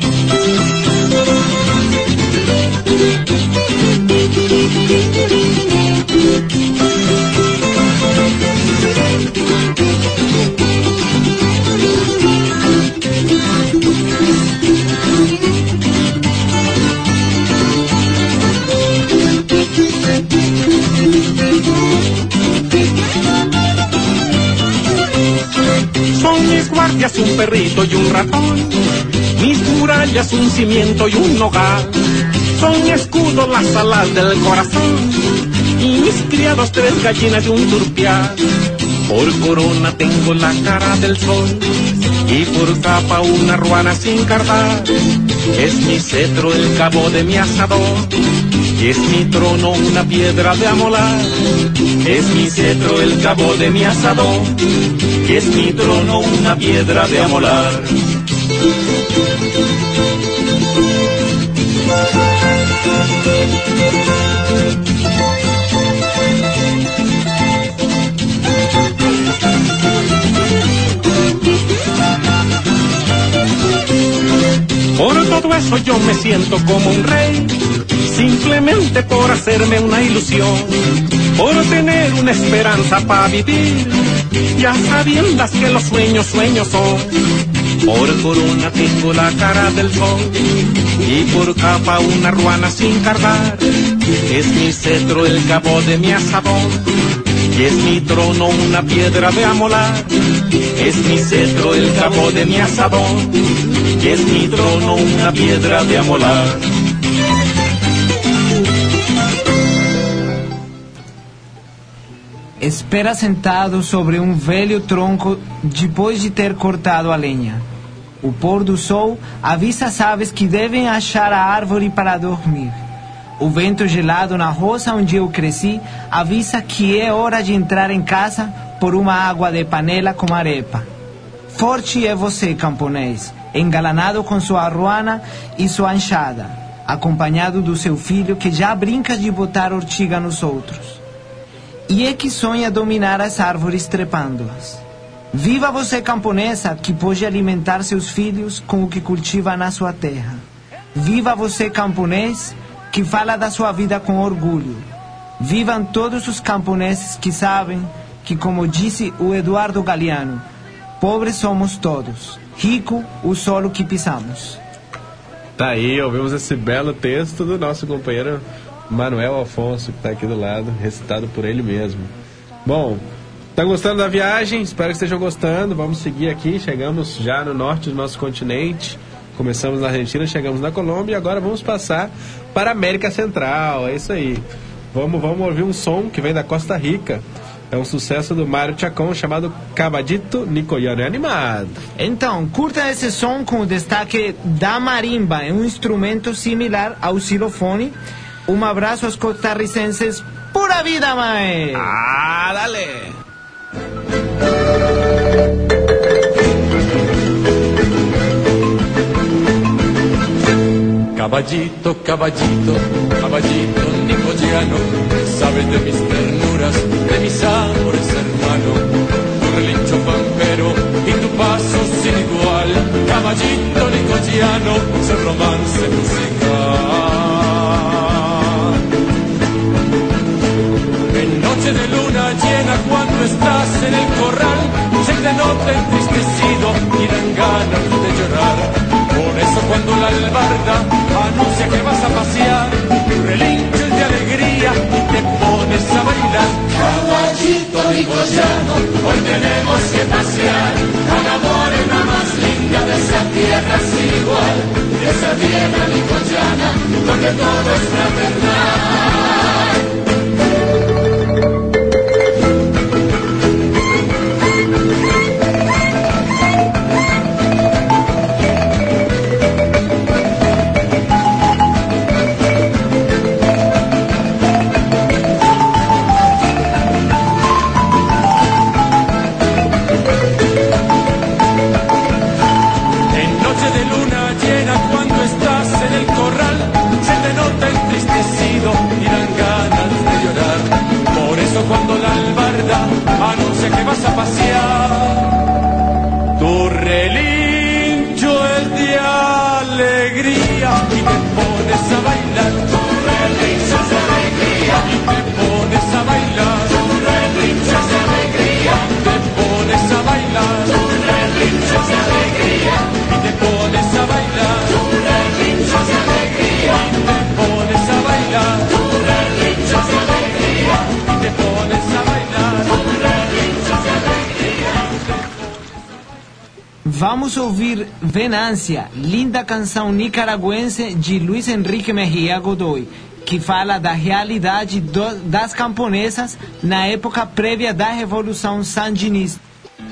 Son mis guardias un perrito y un ratón, mis murallas un cimiento y un hogar. Son mi escudo las alas del corazón y mis criados tres gallinas y un turpial. Por corona tengo la cara del sol y por capa una ruana sin cardar. Es mi cetro el cabo de mi asadón y es mi trono una piedra de amolar. Es mi cetro el cabo de mi asadón y es mi trono una piedra de amolar. Por todo eso yo me siento como un rey, simplemente por hacerme una ilusión, por tener una esperanza para vivir, ya sabiendas que los sueños sueños son. Por corona tengo la cara del sol y por capa una ruana sin cargar. Es mi cetro el cabo de mi asadón y es mi trono una piedra de amolar. Es mi cetro el cabo de mi asadón y es mi trono una piedra de amolar. Espera sentado sobre um velho tronco depois de ter cortado a lenha. O pôr do sol avisa as aves que devem achar a árvore para dormir. O vento gelado na roça onde eu cresci avisa que é hora de entrar em casa por uma água de panela com arepa. Forte é você, camponês, engalanado com sua ruana e sua enxada, acompanhado do seu filho que já brinca de botar ortiga nos outros. E é que sonha dominar as árvores trepando-as. Viva você, camponesa, que pode alimentar seus filhos com o que cultiva na sua terra. Viva você, camponês, que fala da sua vida com orgulho. Vivam todos os camponeses que sabem que, como disse o Eduardo Galeano, pobres somos todos, rico o solo que pisamos. Tá aí, ouvimos esse belo texto do nosso companheiro Manuel Alfonso, que está aqui do lado, recitado por ele mesmo. Bom, tá gostando da viagem? Espero que estejam gostando. Vamos seguir aqui, chegamos já no norte do nosso continente. Começamos na Argentina, chegamos na Colômbia e agora vamos passar para a América Central. É isso aí. Vamos, vamos ouvir um som que vem da Costa Rica. É um sucesso do Mário Chacón chamado Caballito Nicoyano. É animado. Então, curta esse som com o destaque da marimba. É um instrumento similar ao xilofone. Um abraço aos costarricenses. Pura vida, mae! Ah, dale! Caballito, caballito, caballito nicoyano, sabes de mis ternuras, de mis amores, hermano. Tu relincho pampero y tu paso sin igual. Caballito nicoyano, es el romance musical. En noche de luna llena, cuando estás en el corral, se te nota entristecido y dan ganas de llorar. Por eso cuando la albarda anuncia que vas a pasear, tu relincho es de alegría y te pones a bailar. Caballito nicoyano, hoy tenemos que pasear a la morena más linda de esa tierra sin igual, de esa tierra nicoyana, donde todo es fraternal. Cuando la albarda anuncia que vas a pasear, tu relincho es de alegría y te pones a bailar. Tu relincho es de alegría y te pones a bailar. Tu relincho es de alegría y te pones a bailar. Tu relincho es de alegría y te pones a bailar. Tu relincho es de alegría y te pones a bailar. Tu relincho es de alegría y te pones a bailar. Vamos ouvir Venância, linda canção nicaragüense de Luiz Henrique Mejía Godoy, que fala da realidade do, das camponesas na época prévia da Revolução Sandinista.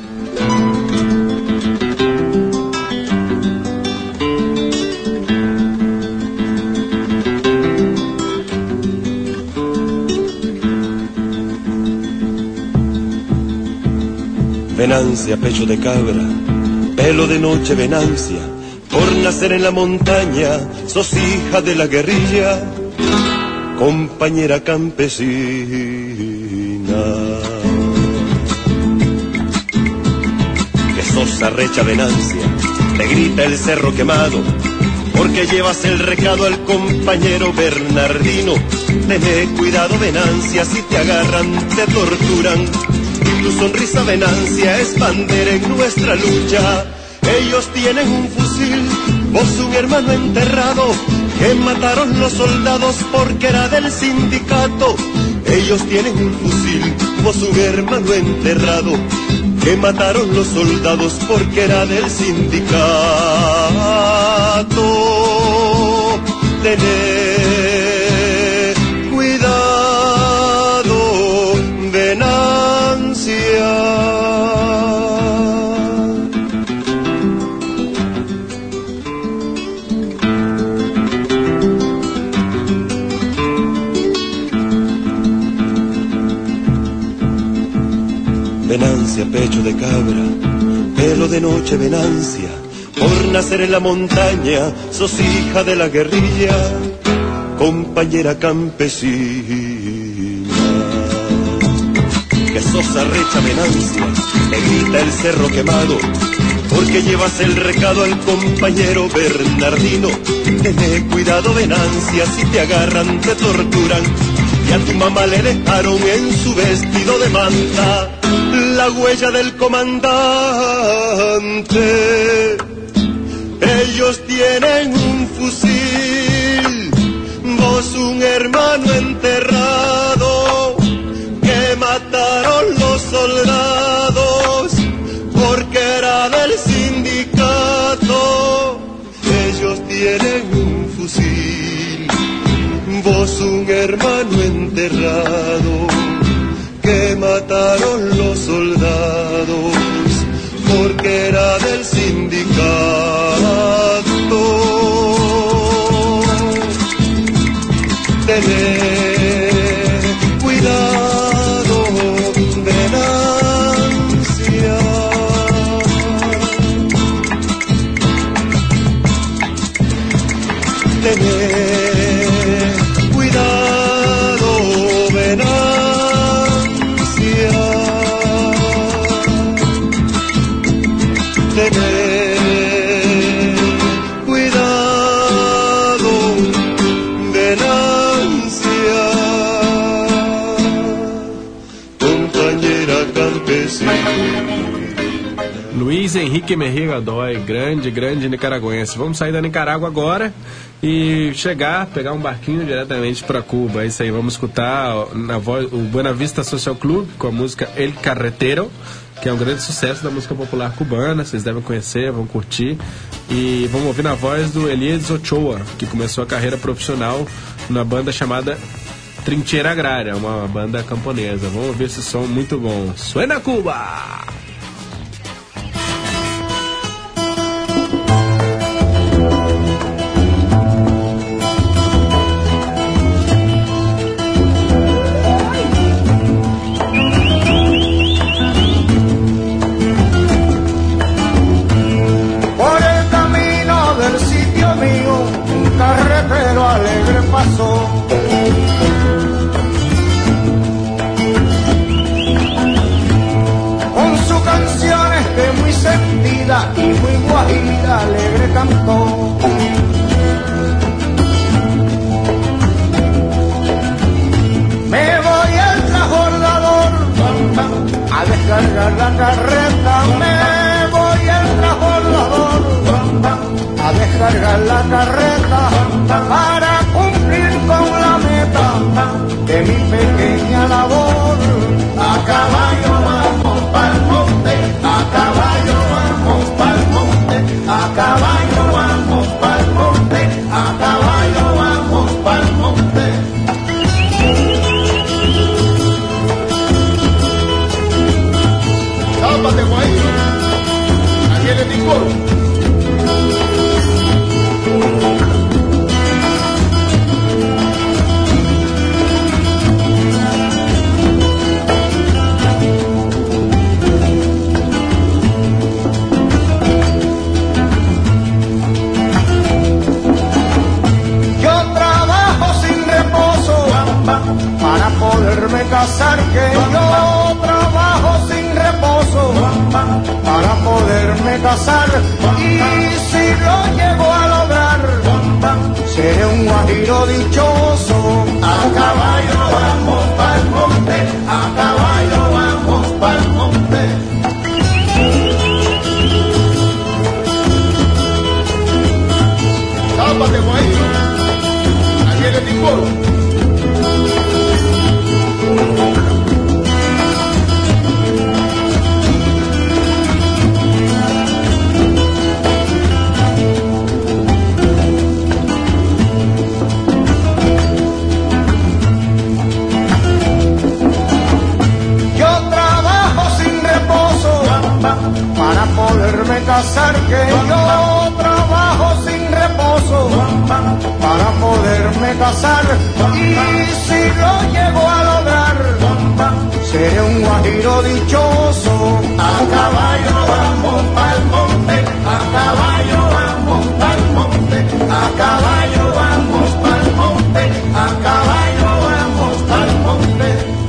Venância, pecho de cabra, pelo de noche, Venância, por nacer en la montaña, sos hija de la guerrilla, compañera campesina. Que sos arrecha, Venância, te grita el cerro quemado, porque llevas el recado al compañero Bernardino. Tené cuidado, Venância, si te agarran, te torturan. Tu sonrisa, Venância, es bandera en nuestra lucha. Ellos tienen un fusil, vos un hermano enterrado, que mataron los soldados porque era del sindicato. Ellos tienen un fusil, vos un hermano enterrado, que mataron los soldados porque era del sindicato. Tené cuidado, Venancia. Venancia, pecho de cabra, pelo de noche, Venancia, por nacer en la montaña, sos hija de la guerrilla, compañera campesina. Que sos arrecha, Venancia, te grita el cerro quemado, porque llevas el recado al compañero Bernardino. Tené cuidado, Venancia, si te agarran te torturan, y a tu mamá le dejaron en su vestido de manta la huella del comandante. Ellos tienen un fusil, vos un hermano enterrado, que mataron los soldados porque era del sindicato. Ellos tienen un fusil, vos un hermano enterrado, que mataron los soldados porque era del sindicato. Tené cuidado, Venancia. Tené cuidado, Venancia. Tener cuidado, Venancia, compañera campesina. Luiz Henrique Mejia Godoy, grande, grande nicaragüense. Vamos sair da Nicarágua agora e chegar, pegar um barquinho diretamente para Cuba. É isso aí, vamos escutar na voz, o Buena Vista Social Club com a música El Carretero, que é um grande sucesso da música popular cubana, vocês devem conhecer, vão curtir. E vamos ouvir na voz do Elías Ochoa, que começou a carreira profissional na banda chamada Trincheira Agrária, uma banda camponesa. Vamos ouvir esse som muito bom. Suena Cuba! Alegre pasó, con su canción este muy sentida y muy guajira, alegre cantó. Me voy al transbordador a descargar la carreta, me voy al transbordador a descargar la carreta para cumplir con la meta de mi pequeña labor. A caballo vamos pa'l monte, a caballo vamos pa'l monte, a caballo vamos pa'l monte, a caballo vamos pa'l monte. Tápate, guayito, ahí viene el coro. Para poderme casar, que yo trabajo sin reposo para poderme casar, y si lo llego a lograr seré un guajiro dichoso. A caballo vamos pa'l monte, a caballo vamos pa'l monte. para poderme casar, que yo trabajo sin reposo para poderme casar, y si lo llego a lograr seré un guajiro dichoso. A caballo vamos pa'l monte, a caballo vamos pa'l monte, a caballo vamos pa'l monte, a caballo vamos pa'l monte.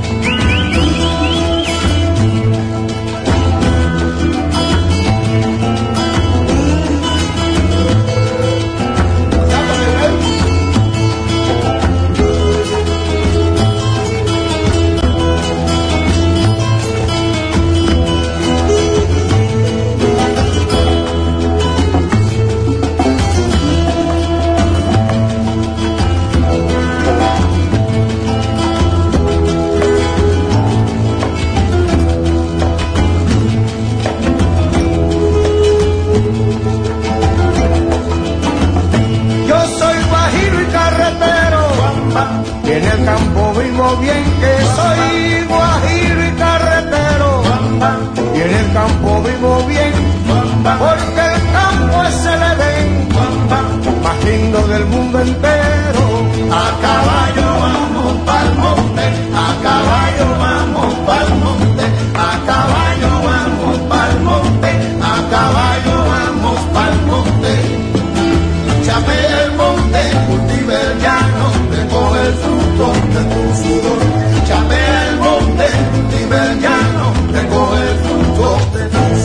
Y en el campo vivo bien, que soy guajiro y carretero. Y en el campo vivo bien, porque el campo es el Edén más lindo del mundo entero. A caballo vamos pa'l monte, a caballo vamos pa'l monte, a caballo vamos pa'l monte, a caballo vamos pa'l monte. Chapea el monte, cultiva el llano, recoge el fruto de tu sudor. Chapea el monte, cultiva el llano, recoge el fruto de tu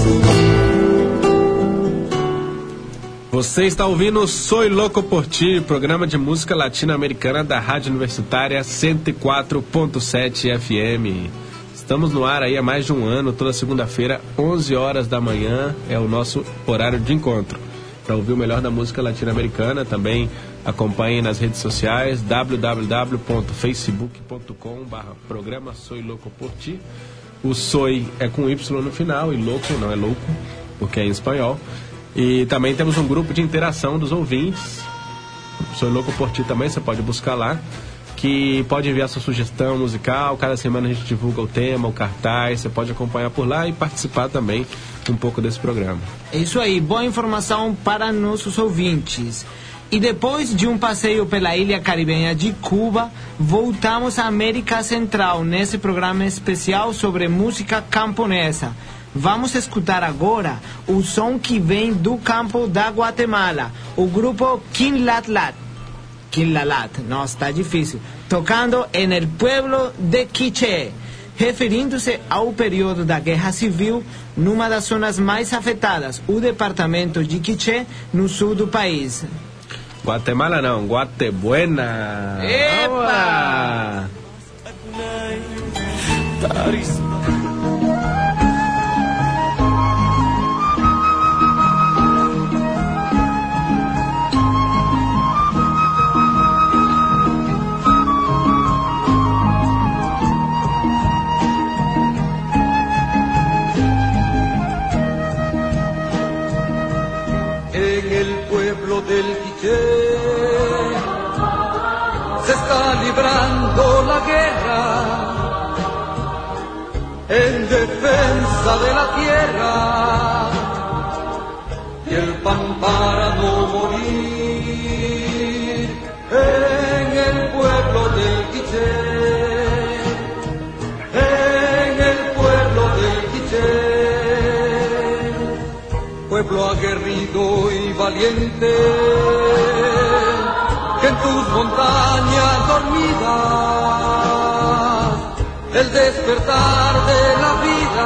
sudor. Você está ouvindo Soy Louco por Ti, programa de música latino-americana da Rádio Universitária cento e quatro ponto sete F M. Estamos no ar aí há mais de um ano, toda segunda-feira, onze horas da manhã, é o nosso horário de encontro. Para ouvir o melhor da música latino-americana, também acompanhe nas redes sociais, w w w ponto facebook ponto com barra programa Soy Louco por Ti. O Soy é com Y no final e louco não é louco, porque é em espanhol. E também temos um grupo de interação dos ouvintes, Soy Louco por Ti também, você pode buscar lá, que pode enviar sua sugestão musical. Cada semana a gente divulga o tema, o cartaz, você pode acompanhar por lá e participar também um pouco desse programa. É isso aí, boa informação para nossos ouvintes. E depois de um passeio pela ilha caribenha de Cuba, voltamos à América Central nesse programa especial sobre música camponesa. Vamos escutar agora o som que vem do campo da Guatemala, o grupo Quinlatlat. Quinlalat, nossa, está difícil. Tocando en el pueblo de Quiché, referindo-se ao período da Guerra Civil, numa das zonas mais afetadas, o departamento de Quiché, no sul do país. Guatemala não, Guatebuena. Epa! Del Quiché se está librando la guerra en defensa de la tierra y el pan para no morir. En el pueblo del Quiché, en el pueblo del Quiché, pueblo aguerrido y valiente, que en tus montañas dormidas el despertar de la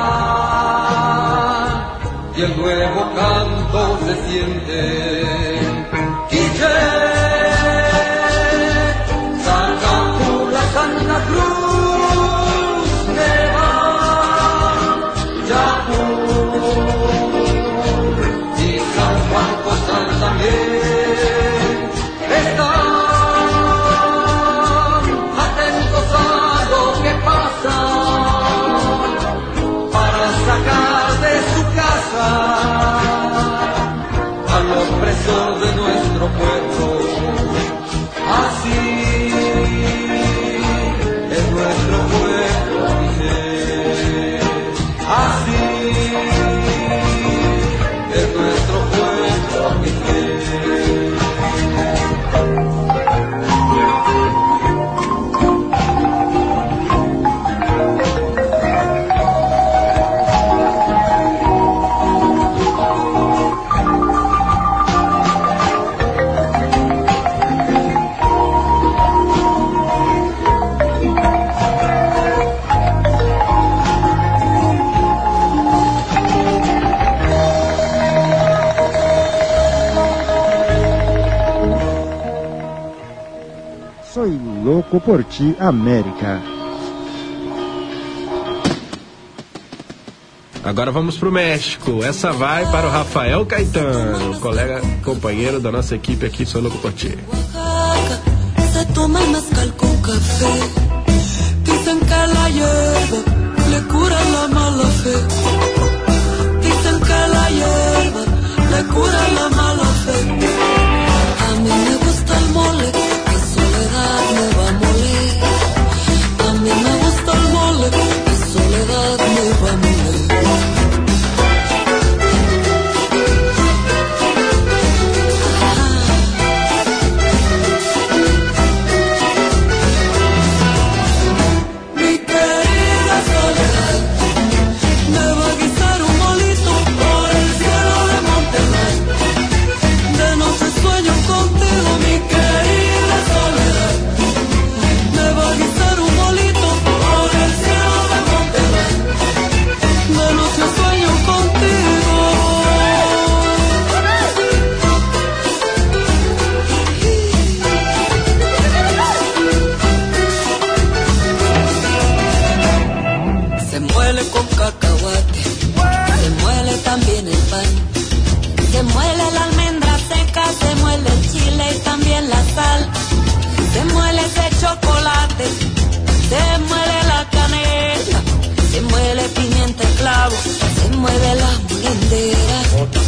vida y el nuevo canto se siente. Quiché, Sacapula, Santa Cruz, Neva, Yapú y San Juan Costal también están atentos a lo que pasa para sacar de su casa al opresor louco por ti, América. Agora vamos pro México. Essa vai para o Rafael Caetano, colega, companheiro da nossa equipe aqui, Soy Louco por Ti. Se toma mezcal con café. Dicen que la hierba le cura la mala fe. Dicen que la hierba le cura la mala fe. A mí me gusta el mole, que soledad me va a moler. A mí me gusta el mole, que soledad me va a moler. También el pan, se muele la almendra seca, se muele el chile y también la sal, se muele ese chocolate, se muele la canela, se muele pimienta y clavo, se muele la molendera,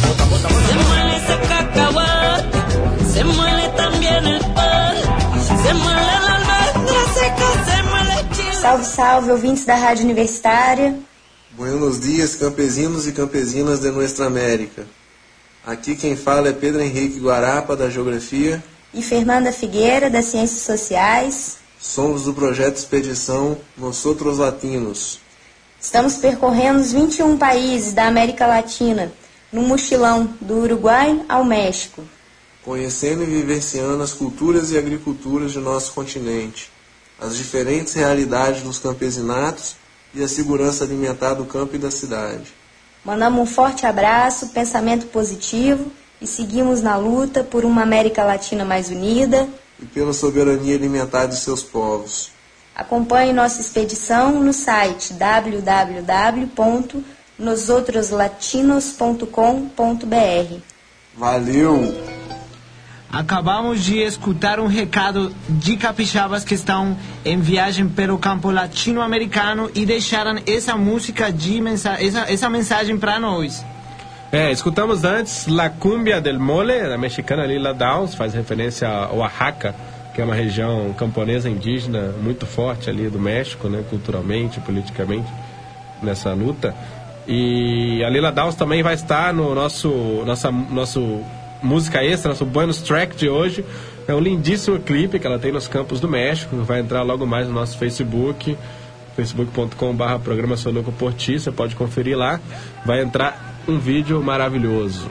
se muele ese cacahuate, se muele también el pan, se muele la almendra seca, se muele el chile. Salve, salve, ouvintes da Rádio Universitária. Buenos dias, campesinos e campesinas de Nuestra América. Aqui quem fala é Pedro Henrique Guarapa, da Geografia. E Fernanda Figueira, das Ciências Sociais. Somos do projeto Expedição Nosotros Latinos. Estamos percorrendo os vinte e um países da América Latina, no mochilão do Uruguai ao México. Conhecendo e vivenciando as culturas e agriculturas de nosso continente, as diferentes realidades dos campesinatos e a segurança alimentar do campo e da cidade. Mandamos um forte abraço, pensamento positivo e seguimos na luta por uma América Latina mais unida e pela soberania alimentar de seus povos. Acompanhe nossa expedição no site w w w ponto nosotroslatinos ponto com ponto b r. Valeu! Acabamos de escutar um recado de capixabas que estão em viagem pelo campo latino-americano e deixaram essa música, de mensa essa, essa mensagem para nós. É, escutamos antes La Cumbia del Mole, da mexicana Lila Downs, faz referência a Oaxaca, que é uma região camponesa indígena muito forte ali do México, né, culturalmente, politicamente, nessa luta. E a Lila Downs também vai estar no nosso, nossa, nosso música extra, nosso bonus track de hoje. É um lindíssimo clipe que ela tem nos Campos do México. Vai entrar logo mais no nosso Facebook, facebook ponto com barra programa Soy Louco por Ti. Você pode conferir lá. Vai entrar um vídeo maravilhoso.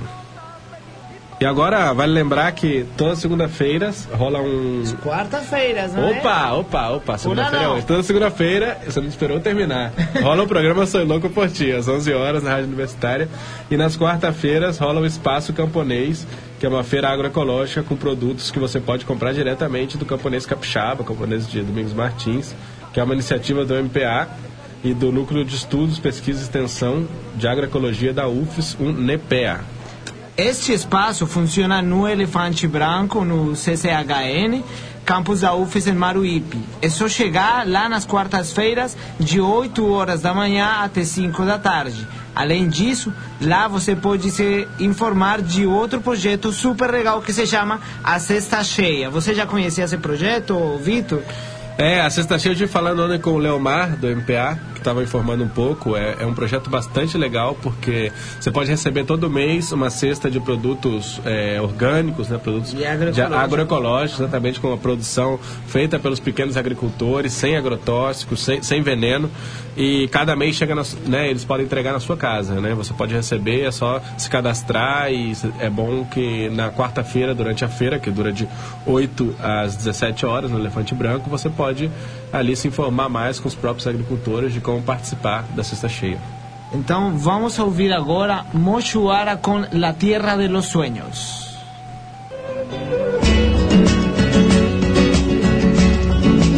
E agora, vale lembrar que toda segunda-feira rola um... Quarta-feiras, não opa, é? Opa, opa, segunda-feira é hoje. Toda segunda-feira, você não esperou terminar. Rola o programa Soy Louco por Ti, às onze horas na Rádio Universitária. E nas quarta-feiras rola o Espaço Camponês, que é uma feira agroecológica com produtos que você pode comprar diretamente do camponês capixaba, camponês de Domingos Martins, que é uma iniciativa do M P A e do Núcleo de Estudos, Pesquisa e Extensão de Agroecologia da U F E S, o NEPEA. Este espaço funciona no Elefante Branco, no C C H N, campus da U F E S em Maruípe. É só chegar lá nas quartas-feiras, de oito horas da manhã até cinco da tarde. Além disso, lá você pode se informar de outro projeto super legal que se chama A Cesta Cheia. Você já conhecia esse projeto, Vitor? É, a Cesta Cheia, eu estive falando ontem com o Leomar, do M P A, que estava informando um pouco. É, é um projeto bastante legal, porque você pode receber todo mês uma cesta de produtos é, orgânicos, né, produtos e agroecológicos. agroecológicos, exatamente com a produção feita pelos pequenos agricultores, sem agrotóxicos, sem, sem veneno. E cada mês chega, na, né, eles podem entregar na sua casa, né? Você pode receber, é só se cadastrar. E é bom que na quarta-feira, durante a feira, que dura de oito às dezessete horas no Elefante Branco, você pode ali se informar mais com os próprios agricultores de como participar da Cesta Cheia. Então vamos ouvir agora Mochuara com La Tierra de los Sueños.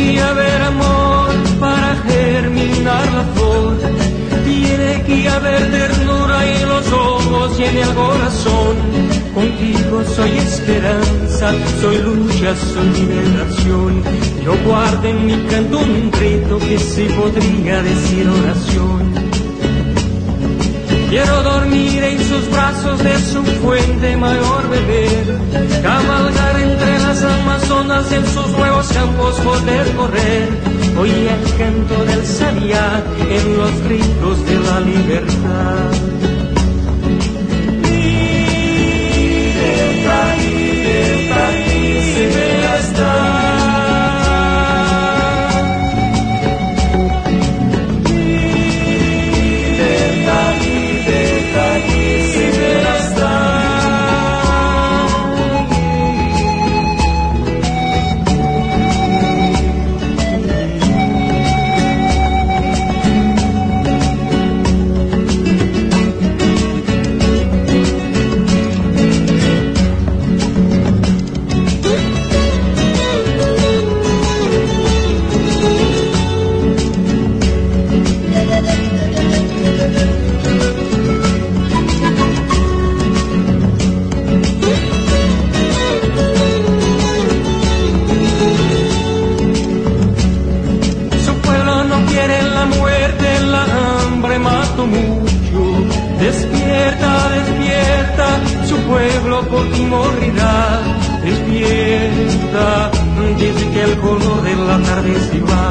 que haber amor para germinar la flor. Tiene que haber ternura en los ojos y en el corazón. Contigo soy esperanza, soy lucha, soy liberación. Yo guardo en mi canto un grito que se podría decir oración. Quiero dormir en sus brazos, de su fuente mayor beber, cabalgar entre las amazonas, en sus nuevos campos poder correr. Oír el canto del sabiá en los gritos de la libertad. Libertad, libertad, libertad. Despierta, despierta, su pueblo por ti morirá. Despierta, dice que el color de la tarde se va.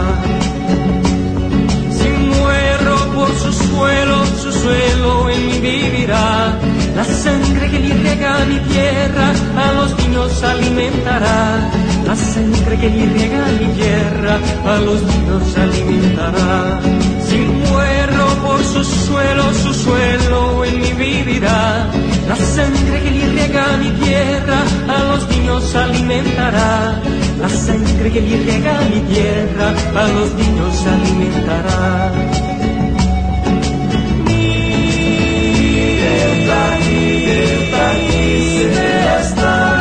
Si muero por su suelo, su suelo en mí vivirá. La sangre que le riega mi tierra a los niños alimentará. La sangre que le riega mi tierra a los niños alimentará. Si muero por su suelo, su suelo en mí vivirá. La sangre que le riega mi tierra a los niños alimentará. La sangre que le riega mi tierra a los niños alimentará. Libertad, libertad, libertad.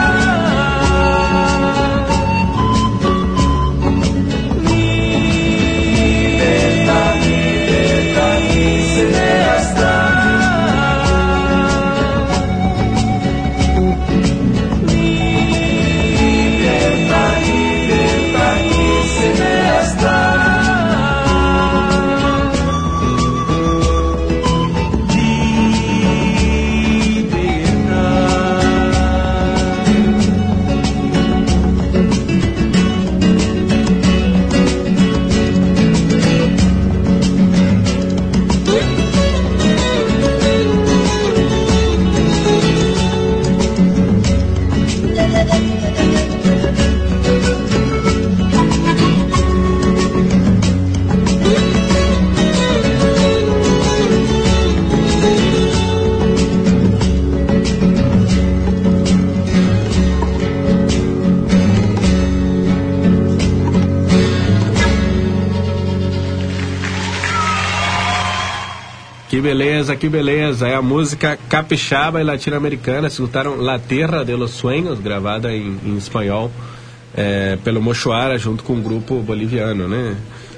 Que beleza, que beleza. É a música capixaba e latino-americana. Escutaram La Tierra de los Sueños, gravada em, em espanhol é, pelo Mochoara, junto com um grupo boliviano, né?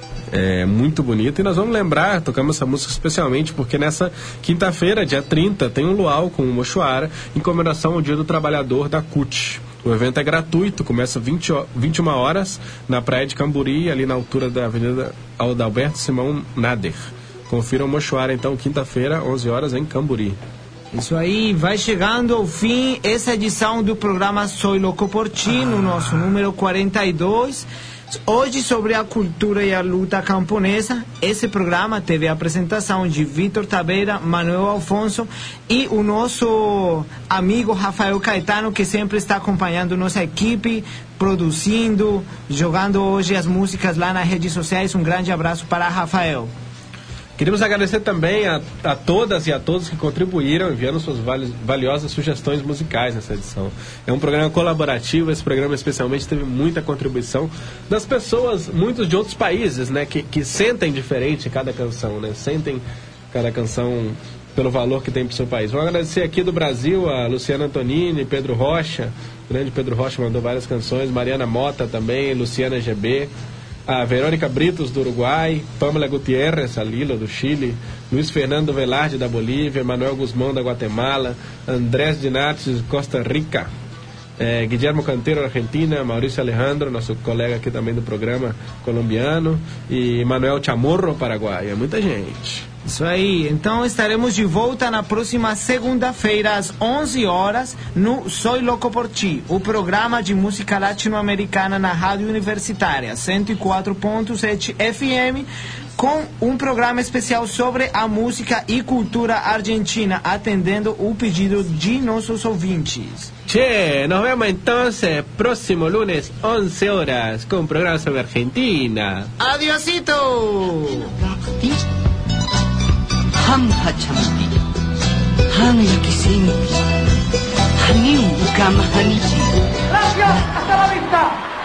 É muito bonito. E nós vamos lembrar, tocamos essa música especialmente porque nessa quinta-feira, dia trinta, tem um luau com o Mochoara em comemoração ao Dia do Trabalhador da C U T. O evento é gratuito, começa vinte, vinte e uma horas na praia de Camburi, ali na altura da Avenida Adalberto Simão Nader. Confiram o Mochoara, então, quinta-feira, onze horas, em Camburi. Isso aí, vai chegando ao fim essa edição do programa Soy Louco por Ti, no nosso número quarenta e dois. Hoje, sobre a cultura e a luta camponesa. Esse programa teve a apresentação de Vitor Tabeira, Manuel Alfonso e o nosso amigo Rafael Caetano, que sempre está acompanhando nossa equipe, produzindo, jogando hoje as músicas lá nas redes sociais. Um grande abraço para Rafael. Queremos agradecer também a, a todas e a todos que contribuíram, enviando suas vali, valiosas sugestões musicais nessa edição. É um programa colaborativo, esse programa especialmente teve muita contribuição das pessoas, muitos de outros países, né, que, que sentem diferente cada canção, né, sentem cada canção pelo valor que tem para o seu país. Vamos agradecer aqui do Brasil a Luciana Antonini, Pedro Rocha, o grande Pedro Rocha mandou várias canções, Mariana Mota também, Luciana G B. a Verônica Britos, do Uruguai, Pamela Gutierrez, a Lila, do Chile, Luiz Fernando Velarde, da Bolívia, Manuel Guzmão, da Guatemala, Andrés Dinates, Costa Rica, é, Guillermo Canteiro, Argentina, Maurício Alejandro, nosso colega aqui também do programa colombiano, e Manuel Chamorro, Paraguai. É muita gente. Isso aí, então estaremos de volta na próxima segunda-feira às onze horas no Soy Louco por Ti, o programa de música latino-americana na Rádio Universitária cento e quatro ponto sete F M, com um programa especial sobre a música e cultura argentina, atendendo o pedido de nossos ouvintes. Che, nos vemos entonces próximo lunes once horas con un programa sobre Argentina. Adiosito. Ham hachampi, han yakisinti, hanim ukama haniti. Gracias, hasta la vista.